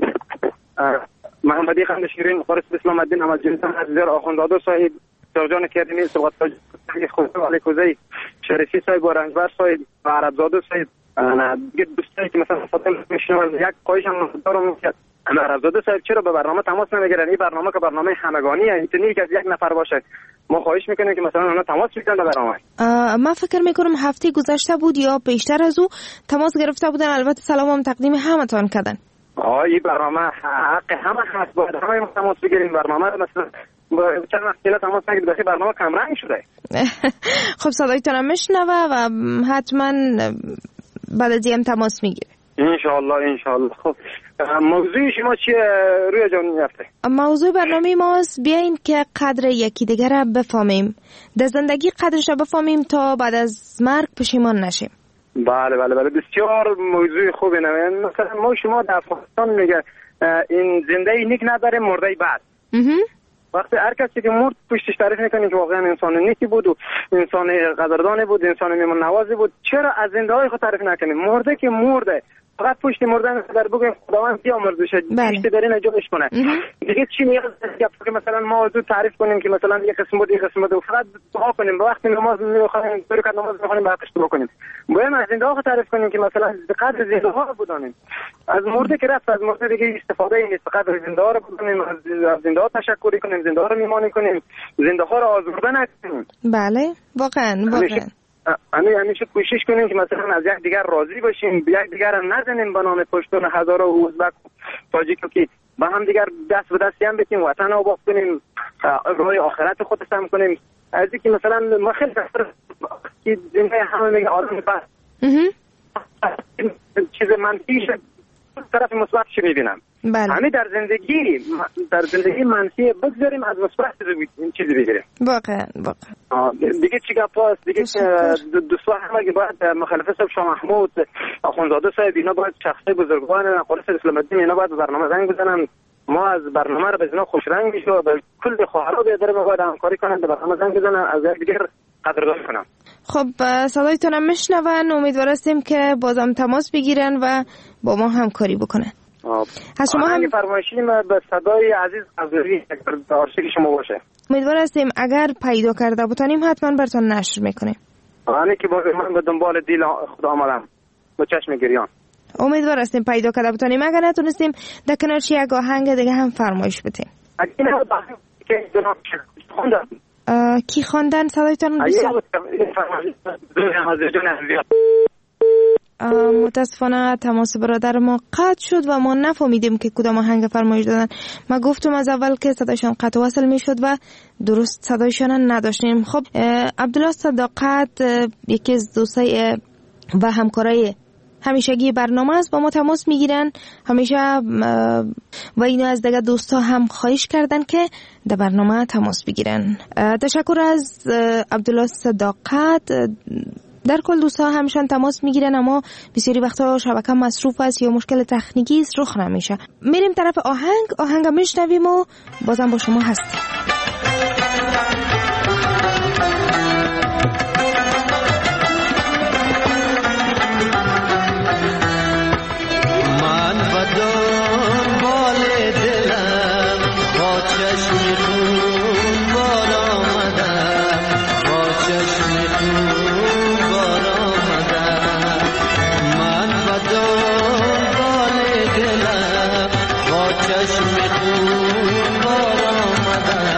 محمدی قند شیرین خورس اسلام الدین احمد جنسان عزیزر آخوندزاده صاحب سرجان کردمی سبقت خود علی کوزی شریفی صاحب و رنجبر صاحب و عربزاده صاحب دیگه دوستایی که مثلا فاطمه میشنون یک قایش هم دارم که عربزاده صاحب چرا به برنامه تماس نمیگیرن؟ این برنامه که برنامه همگانیه اینطوری که از یک نفر باشه. ما خواهش میکنیم که مثلا اونا تماس بگیرن به برنامه. من فکر میکنم هفته گذشته بود یا بیشتر از او تماس گرفته بودن. البته سلامم تقدیم همتون کردن. این برنامه حق همه هست باید همه تماس بگیریم. برنامه مثلا چند وقت تماس نگیرید بخی برنامه کمرنگ شده. خب صدایتون میشنوه و حتما بعد از این تماس میگیره انشالله. خب موضوع شما چیه روی جان میفته؟ موضوع برنامه ماست بیاین که قدر یکی دیگر را بفهمیم، در زندگی قدرش را بفهمیم تا بعد از مرگ پشیمان نشیم. بله بسیار موضوع خوبه. مثلا ما شما در افغانستان میگه این زنده نیک نداره مرده بد. وقتی هر کسی که مرد پشتش تعریف میکنیم که واقعا انسان نیکی بود و انسان قدردانی بود، انسان میمون نوازی بود. چرا از زنده های خود تعریف نکنیم؟ مرده که مرده فقط پشت مردن در بگویم خداوند بیا مرده شد پشت در نجاتش کنه. دیگه چی نیاز که مثلا ما از تعریف کنیم که مثلا یک قسم بود و فقط دعا کنیم. وقتی نماز میخونیم برکت نماز میخونیم به حقش دعا کنیم. باید از زنده ها تعریف کنیم که مثلا قدر زنده ها رو بدانیم. از مرده که رفت از مرده دیگه استفاده نیست. قدر زنده ها رو بدانیم، از زنده ها تشکر کنیم، زنده ها رو میمانی کنیم، زنده ها رو آزرده نکنیم. بله واقعا همیشه کوشش کنیم که مثلا از یک دیگر راضی باشیم، یک دیگر هم نزنیم به نام پشتون هزار و ازبک تاجیک که با هم دیگر دست به دستی هم بتیم وطن آباد کنیم، راه آخرت خود سم کنیم. از اینکه مثلا ما خیلی که زنده همه میگه آدم بس چیز منفیش طرف مثبتش میبینم. همه در زندگی منفی بگذاریم، از مثبت چیزی بگیریم. واقعا دیگه چی گپاست دیگه دوستا همه که باید مخالفه صاحب شاه محمود آخوندزاده صاحب اینا باید شخصی بزرگوان قرص اسلام الدین اینا باید برنامه زنگ بزنن ما از برنامه رو بزنا خوش رنگ میشه و به کل خواهرها بیادر باید همکاری کنند برنامه زنگ بزنن از یک دیگر قدردانی کنم. خب صدایتون هم میشنون، امیدوار هستیم که بازم تماس بگیرن و با ما همکاری بکنن. از شما هم فرمایشی به صدای عزیز قزوری عاشق شما باشه. امیدوار هستیم اگر پیدا کرده بتانیم حتما براتون نشر میکنیم. همین که من به دنبال دیل خدا آمدم با چشم گریان. امیدوار هستیم پیدا کرده بتانیم. اگر نتونستیم در کنارش یک آهنگ دیگه هم فرمایش بدیم. کی خواندن صدایتون بسیار متاسفانه تماس برادر ما قطع شد و ما نفهمیدیم که کدام آهنگ فرمایش دادن. ما گفتم از اول که صدایشان قطع وصل میشد و درست صدایشان نداشتیم. خب عبدالله صداقت یکی از دوستای و همکارای همیشگی برنامه است، با ما تماس میگیرن همیشه و اینو از دیگه دوستا هم خواهش کردن که در برنامه تماس بگیرن. تشکر از عبدالله صداقت. در کل دوستا همشان تماس میگیرن اما بسیاری وقتا شبکه مصروف است یا مشکل تکنیکی است، رخ نمیشه. میریم طرف آهنگ میشنویم و بازم با شما هستیم. چشم خون بار آمدم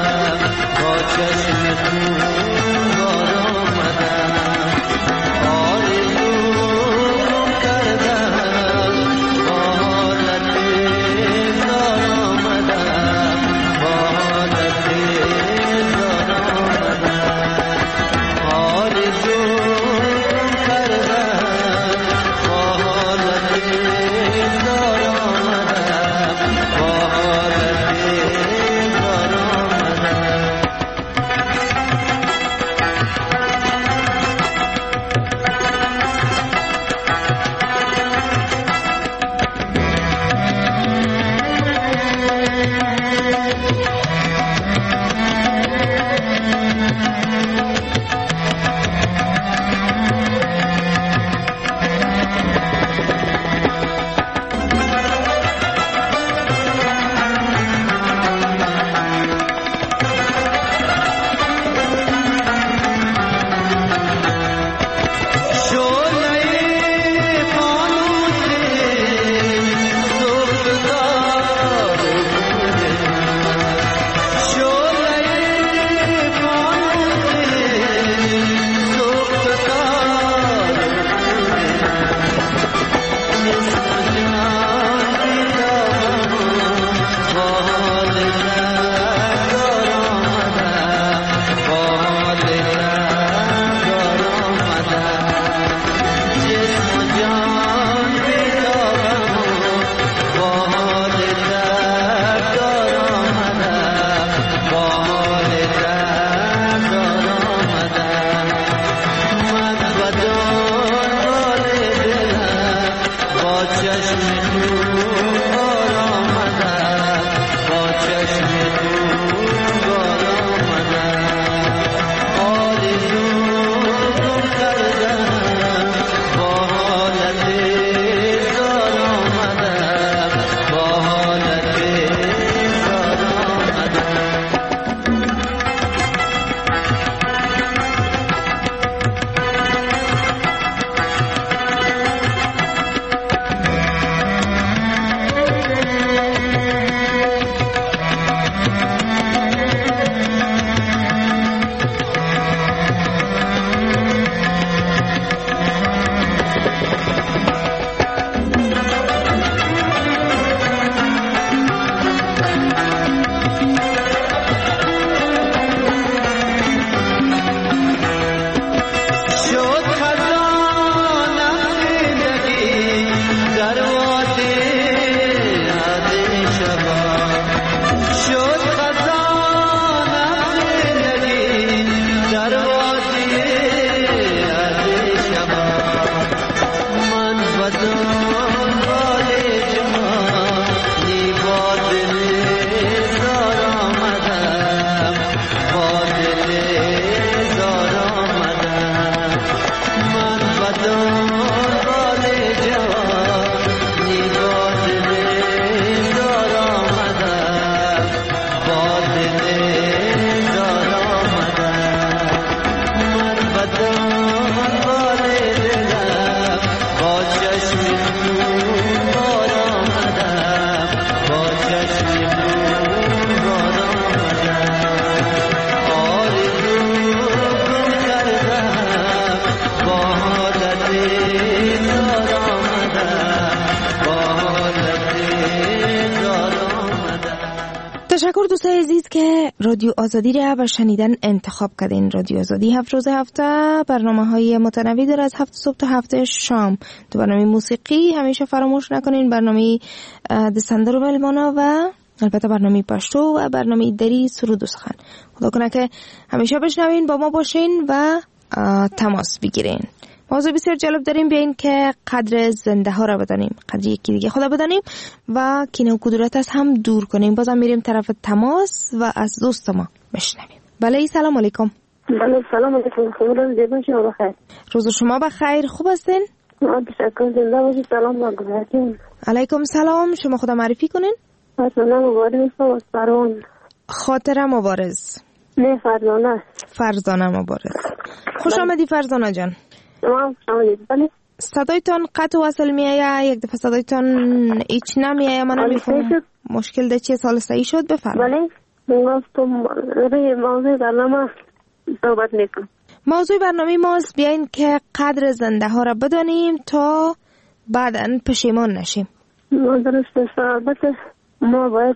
زاد آمده با حالت زاد آمده. تشکر دوستای عزیز که رادیو آزادی را به شنیدن انتخاب کردین. رادیو آزادی 7 روز هفته برنامه‌های متنوع داره، از 7 صبح تا 7 شام. تو برنامه موسیقی همیشه فراموش نکنین برنامه دسندر و ملمانا و البته برنامه پشتو و برنامه دری سرود و سخن. خدا کنه که همیشه بشنوین، با ما باشین و تماس بگیرین. موضوع بسیار جالب داریم، بیاین که قدر زنده ها را بدانیم، قدر یکی دیگه خدا بدانیم و کینه و کدورت از هم دور کنیم. بازم میریم طرف تماس و از دوست ما بشنویم. بله، سلام علیکم. بله سلام علیکم. خیلی زیبا شما بخیر. روز شما بخیر. خوب هستین؟ تشکر. زنده باشید. سلام علیکم. علیکم سلام. شما خدا معرفی کنین؟ فرزانه مبارز از فرمان. خاطره مبارز. نه فرزانه. فرزانه مبارز. خوش آمدی فرزانه جان. بله. صدایتان قطع و وصل میایه، یک دفعه صدایتان ایچ نمیایه، من نمیفهمم مشکل ده چیه. سال سعی شد بفرمایید. بله گفتم موضوع برنامه صحبت میکنم. موضوع برنامه ماست بیاین که قدر زنده ها را بدانیم تا بعداً پشیمان نشیم. درست. البته ما باید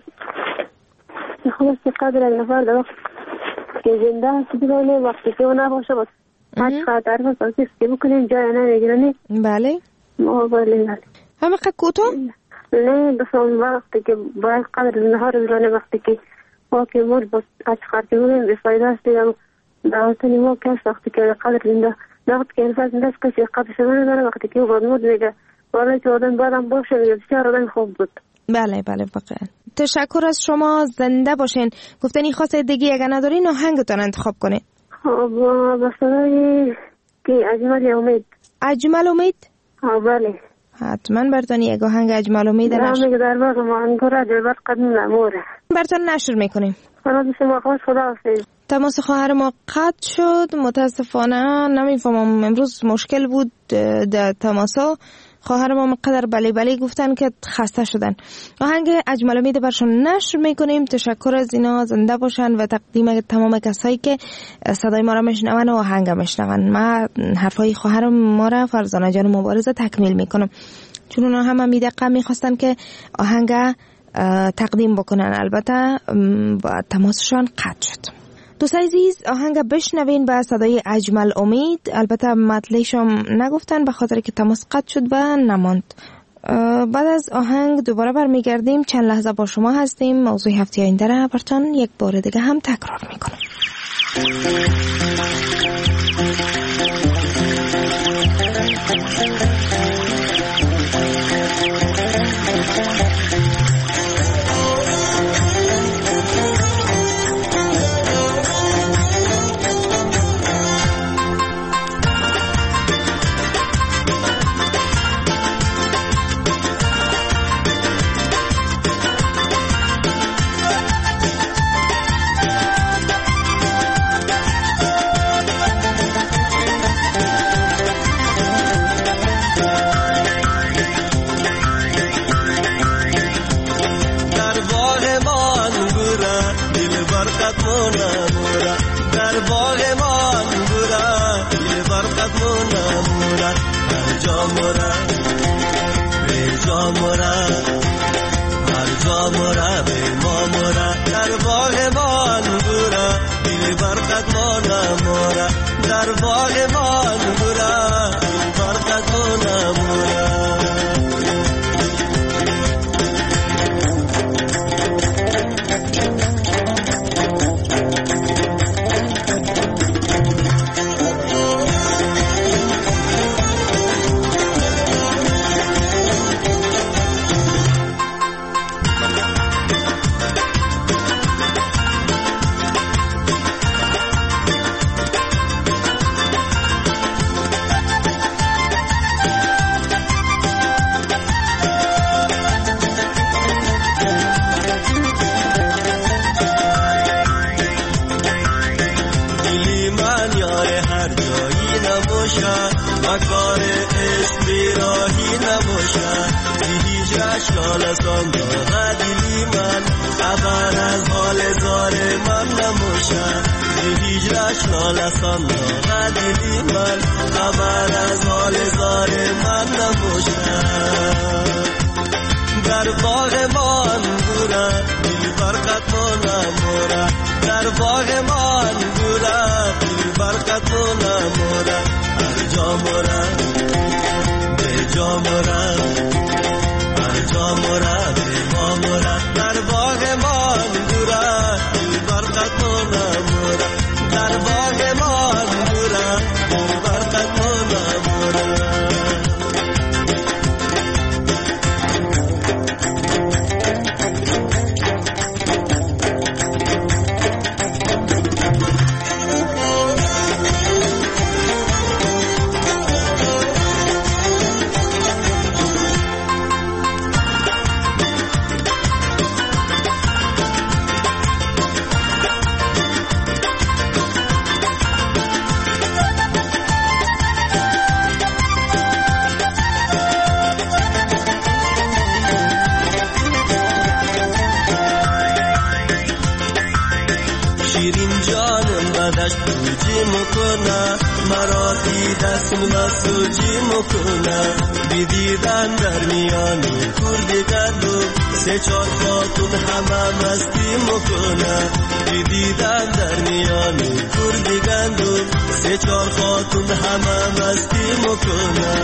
خلاص قدر یک نفر در وقت که زنده هست بدانیم، وقتی که اون نباشه باید هر خاطر و سازیست که بکنیم جای نمیگیرنی. بله ما باید همه قد کوتاه؟ نه بسان وقتی که باید قدر زنده ها رو بدانیم، وقتی که واقعی مور باید هر خاطر بودیم بفایده هست دیدم دعوتنی ما کس وقتی که قدر زنده وقتی که انسان زنده است کسی قدر شده نداره، وقتی که او باید مورد میگه والای که آدم بعدم باشه میگه بسیار آدم خوب بود. بله بله واقعا. تشکر از شما. زنده باشین. گفتنی خاصه دیگه اگر ندارین آهنگتان انتخاب کنین. با صدای که اجمل امید. اجمل امید؟ بله. حتما برتان یک آهنگ اجمل امید نشر. در باغ مانگورا جلبت قدم نموره. برتان نشر میکنیم. خدا حافظ. تماس خواهر ما قطع شد متاسفانه. نمیفهمم امروز مشکل بود در تماسا. خواهر ما مقدر بلی گفتن که خسته شدن. آهنگ اجمل امید برشون نشر میکنیم. تشکر از اینا. زنده باشن و تقدیم تمام کسایی که صدای ما را میشنون و آهنگ میشنون. ما حرفای خواهر ما را فرزانه جان مبارزه تکمیل میکنم، چون اونا هم دقیقا میخواستن که آهنگ تقدیم بکنن، البته و تماسشان قطع شد. دوست عزیز آهنگ بشنوین با صدای اجمل امید. البته مطلعشم نگفتن به خاطر که تماس قطع شد و نماند. بعد از آهنگ دوباره برمیگردیم. چند لحظه با شما هستیم. موضوع هفته آینده را براتون یک بار دیگه هم تکرار میکنم. لسان داغ دلی من خبر از حال زار روشن در باغ من گوره دل برقت نموره در باغ من گوره دل برقت نموره هر جا موره به جا موره هر جا موره به ما موره در باغ من گوره دل برقت نموره در باغ من گوره دل برقت نموره مرا دیدست مسوجی مکنه بیدیدن در میانی کردی گردو سه چار خاتون همه مستی مکنه بیدیدن در میانی کردی گردو سه چار خاتون همه مستی مکنه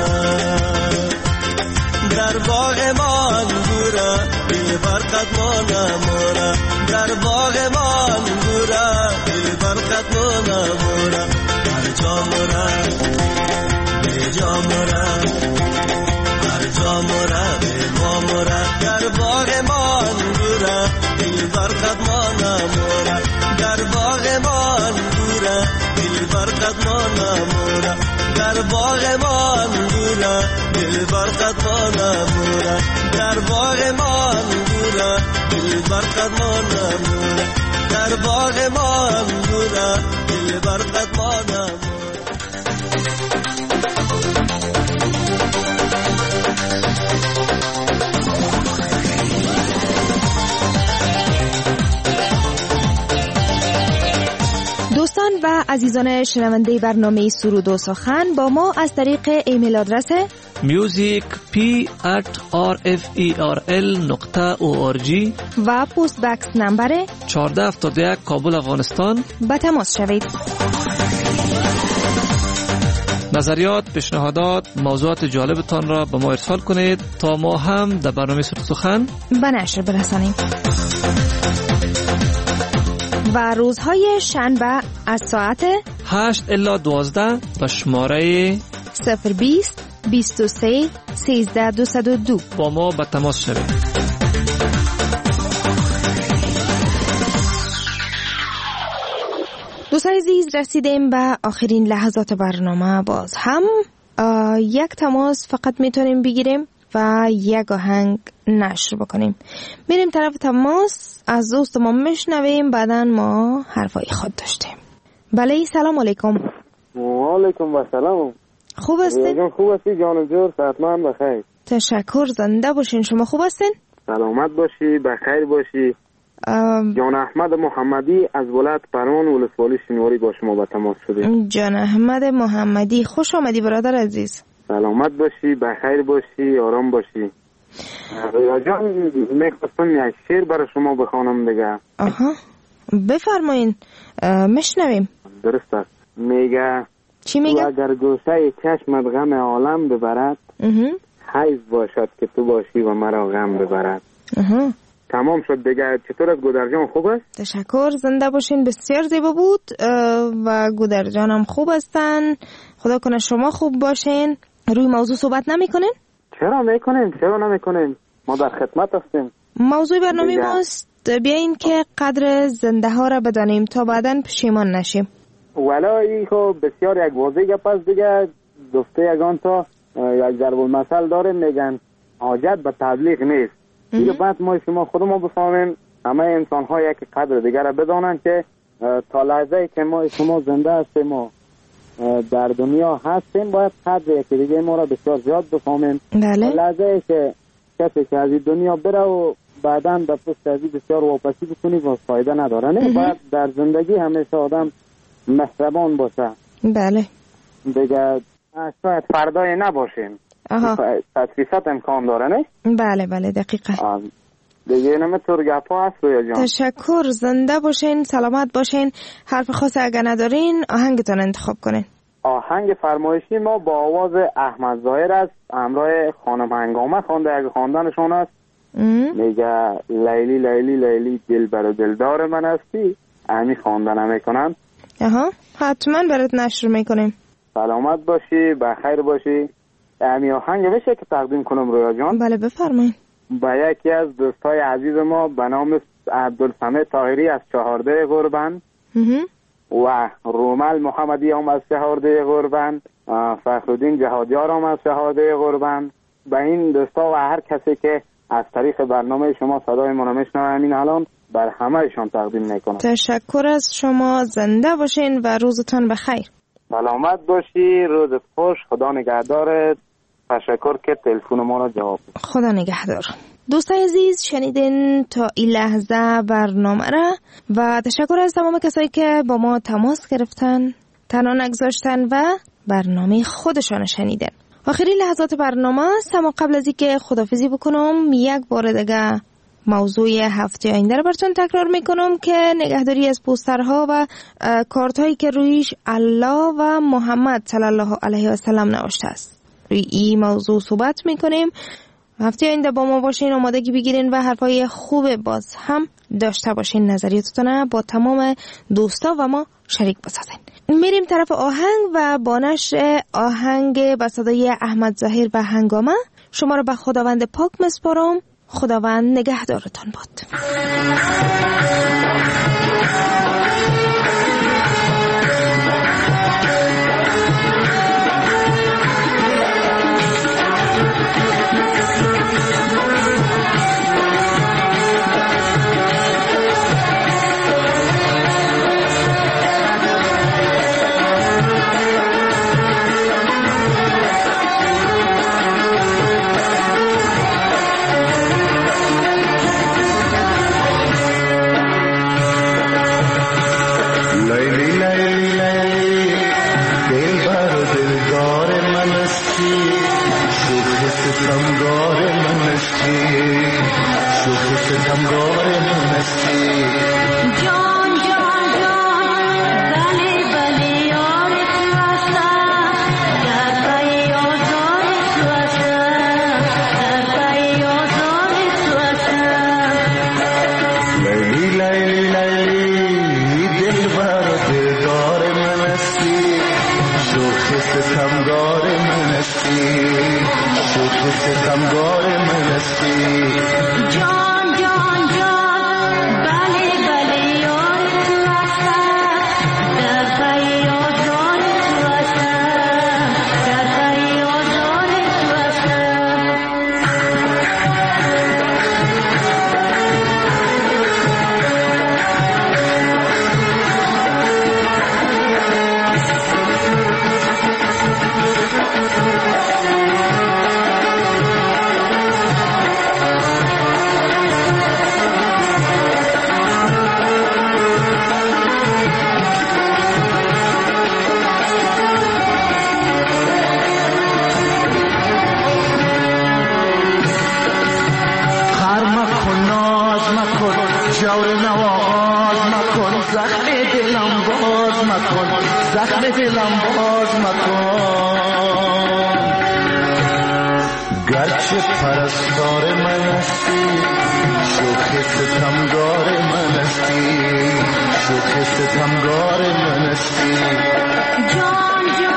در باغ من گوره دل برقت نموره در باغ من گوره دل برقت نموره هر جا موره به جا موره هر جا موره به ما موره در باغ من گوره دل برقت نموره در باغ من گوره دل برقت نموره در باغ من گوره دل برقت نموره در باغ من گوره دل برقت نموره در باغ من گوره دل برقت نموره دوستان و عزیزان شنونده برنامه سرود و سخن با ما از طریق ایمیل آدرس music@rferl.org و پست بکس نمبر 1471 کابل افغانستان با تماس شوید. نظریات، پیشنهادات، موضوعات جالبتان را به ما ارسال کنید تا ما هم در برنامه سرود و سخن به نشر برسانیم. و روزهای شنبه از ساعت 8 الی 12 به شماره 020 23 13 202 با ما به تماس شوید. دوستان عزیز، رسیدیم به آخرین لحظات برنامه. باز هم یک تماس فقط میتونیم بگیریم و یک آهنگ نشر بکنیم. میریم طرف تماس، از دوست ما میشنویم، بعدا ما حرفای خود داشتیم. بله، سلام علیکم. و علیکم السلام. خوب هستین؟ خوب هستی جان جور، صحتمند بخیر. تشکر، زنده باشین. شما خوب هستین؟ سلامت باشی، بخیر باشی. جان احمد محمدی از ولایت پروان ولسوالی شینواری با شما به تماس شده. جان احمد محمدی، خوش آمدی برادر عزیز. سلامت باشی، بخیر باشی، آرام باشی. جان میخواستم یک شعر برای شما بخوانم دیگه. آها، بفرمایین، میشنویم. درست است. میگه چی میگه؟ اگر گوشه چشمت غم عالم ببرد، حیف باشد که تو باشی و مرا غم ببرد. تمام شد دیگه. چطور است گودر جان، خوب است؟ تشکر، زنده باشین. بسیار زیبا بود و گودر جان هم خوب هستن. خدا کنه شما خوب باشین. روی موضوع صحبت نمی کنین؟ چرا میکنیم، چرا نمیکنیم، ما در خدمت هستیم. موضوع برنامه ماست بیاین که قدر زنده ها را بدانیم تا بعداً پشیمان نشیم. ولی این خب بسیار یک واضح گپ است دیگه. گفته یگان تا یک ضرب المثل داره، میگن حاجت به تبلیغ نیست. دیگه بعد ما شما خودمون بفهمیم، همه انسان ها یک قدر دیگر را بدانن که تا لحظه که ما شما زنده هستیم، ما در دنیا هستیم، باید قدر یکی دیگه ما را بسیار زیاد بفهمیم. بله. لحظه که کسی که از این دنیا بره و بعداً در پشت از این بسیار واپسی بکنی و فایده نداره. نه، باید در زندگی همیشه آدم مهربان باشه. بله. دیگه شاید فردای نباشیم. تدریست امکان داره نه؟ بله بله دقیقا. دیگه نمیتور گپا هست رویا جان. تشکر، زنده باشین، سلامت باشین. حرف خاص اگر ندارین آهنگتان انتخاب کنین. آهنگ فرمایشی ما با آواز احمد ظاهر است، همراه خانم هنگامه خوانده، اگه خواندنشون است. میگه لیلی لیلی لیلی دل بر دلدار من هستی، همی خواندن میکنن. حتما برات نشر میکنیم. سلامت باشی، بخیر باشی. همی آهنگ بشه که تقدیم کنم رویا جان؟ بله بفرمایید. با یکی از دوستای عزیز ما به نام عبدالصمد طاهری از چهارده قربان و رومل محمدی هم از چهارده قربان، فخرالدین جهادیار هم از چهارده قربان، به این دوستا و هر کسی که از طریق برنامه شما صدای ما رو میشنوه همین الان بر همه‌شان تقدیم میکنم. تشکر از شما، زنده باشین و روزتان بخیر. سلامت باشی، روزت خوش، خدا نگهدارت. تشکر که تلفن ما را جواب داد. خدا نگهدار. دوستای عزیز، شنیدین تا این لحظه برنامه را و تشکر از تمام کسایی که با ما تماس گرفتن، تنها نگذاشتن و برنامه خودشان شنیدن. آخرین لحظات برنامه است، اما قبل از اینکه خداحافظی بکنم یک بار دیگه موضوع هفته آینده رو براتون تکرار میکنم که نگهداری از پوسترها و کارت هایی که رویش الله و محمد صلی الله علیه و سلم نوشته است. روی این موضوع صحبت میکنیم. هفته آینده با ما باشین، آمادگی بگیرین و حرفای خوب باز هم داشته باشین. نظریاتتون با تمام دوستا و ما شریک بسازین. میریم طرف آهنگ و با نشر آهنگ با صدای احمد ظاهر و هنگامه شما رو به خداوند پاک مسپارم. خداوند نگهدارتان باد. گرچه پرستار من هستی، شوخ ستمگار من هستی، شوخ ستمگار من هستی. جان جان